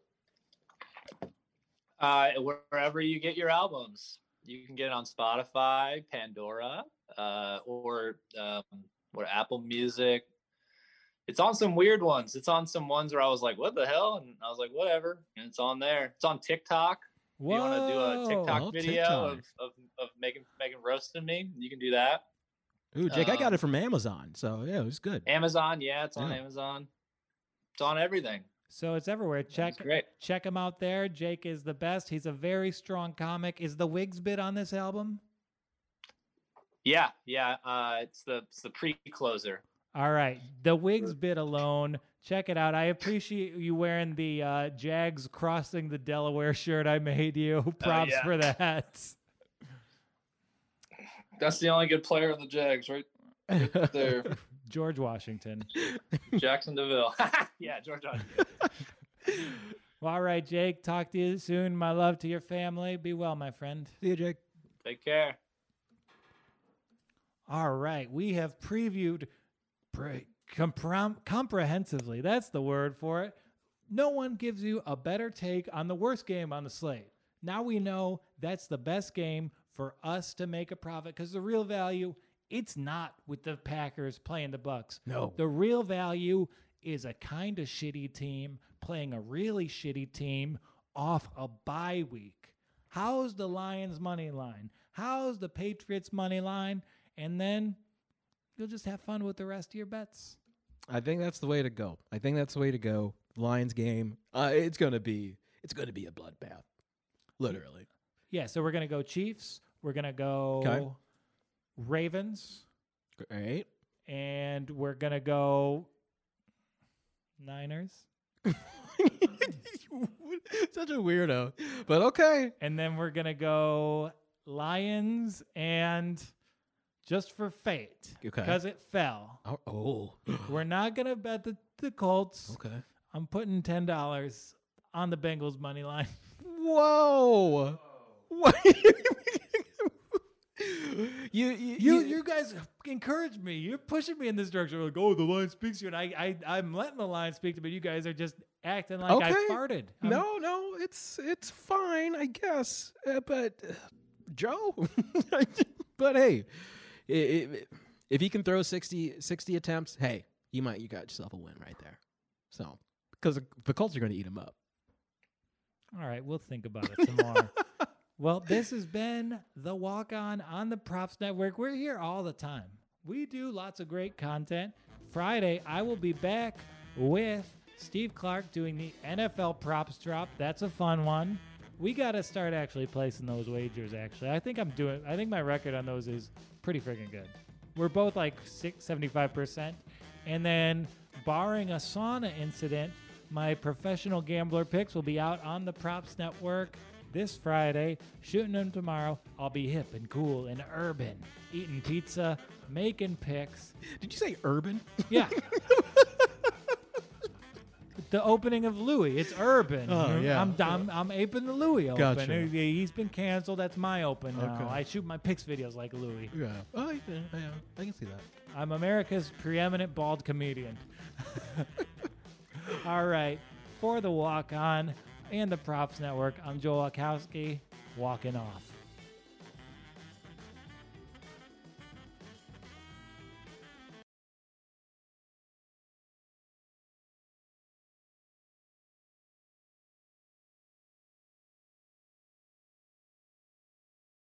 D: Wherever you get your albums. You can get it on Spotify, Pandora, or Apple Music. It's on some weird ones. It's on some ones where I was like, what the hell? And I was like, whatever. And it's on there. It's on TikTok.
B: Whoa.
D: If you want to do a TikTok video
A: TikTok.
D: of Megan roasting me, you can do that.
A: Ooh, Jake, I got it from Amazon. So, yeah, it was good.
D: Amazon, it's on Amazon. It's on everything.
B: So it's everywhere. Check him out there. Jake is the best. He's a very strong comic. Is the Wigs bit on this album?
D: Yeah. It's the pre-closer.
B: All right. The Wigs bit alone. Check it out. I appreciate you wearing the Jags crossing the Delaware shirt I made you. Props for that.
D: That's the only good player on the Jags, right there.
B: George Washington.
D: Jackson DeVille. Yeah, George Washington.
B: Well, all right, Jake. Talk to you soon. My love to your family. Be well, my friend.
A: See you, Jake.
D: Take care.
B: All right. We have previewed comprehensively. That's the word for it. No one gives you a better take on the worst game on the slate. Now we know that's the best game for us to make a profit because the real value It's not with the Packers playing the Bucks.
A: No.
B: The real value is a kind of shitty team playing a really shitty team off a bye week. How's the Lions money line? How's the Patriots money line? And then you'll just have fun with the rest of your bets.
A: I think that's the way to go. Lions game. It's gonna be a bloodbath. Literally.
B: Yeah, so we're gonna go Chiefs. We're gonna go
A: Okay.
B: Ravens.
A: Great.
B: And we're gonna go Niners.
A: Such a weirdo. But okay.
B: And then we're gonna go Lions and just for fate.
A: Okay.
B: Because it fell.
A: Oh.
B: We're not gonna bet the Colts.
A: Okay.
B: I'm putting $10 on the Bengals money line.
A: Whoa. What?
B: You guys encourage me. You're pushing me in this direction. Like, oh, the line speaks to you, and I'm letting the line speak to me. But you guys are just acting like I farted.
A: No, it's fine, I guess. But Joe, but hey, if he can throw 60 attempts, hey, you got yourself a win right there. So because the Colts are going to eat him up.
B: All right, we'll think about it tomorrow. Well, this has been The Walk on the Props Network. We're here all the time. We do lots of great content. Friday, I will be back with Steve Clark doing the NFL Props Drop. That's a fun one. We got to start actually placing those wagers, actually. I think my record on those is pretty freaking good. We're both like 75%. And then, barring a sauna incident, my professional gambler picks will be out on the Props Network this Friday. Shooting them tomorrow. I'll be hip and cool and urban, eating pizza, making picks.
A: Did you say urban?
B: Yeah. The opening of Louis. It's urban.
A: Oh, yeah.
B: I'm aping the Louis open.
A: Gotcha.
B: He's been canceled. That's my open now.
A: Okay.
B: I shoot my picks videos like Louis.
A: Yeah. Oh, yeah, I can see that.
B: I'm America's preeminent bald comedian. All right. For the Walk On and the Props Network, I'm Joel Wachowski, walking off.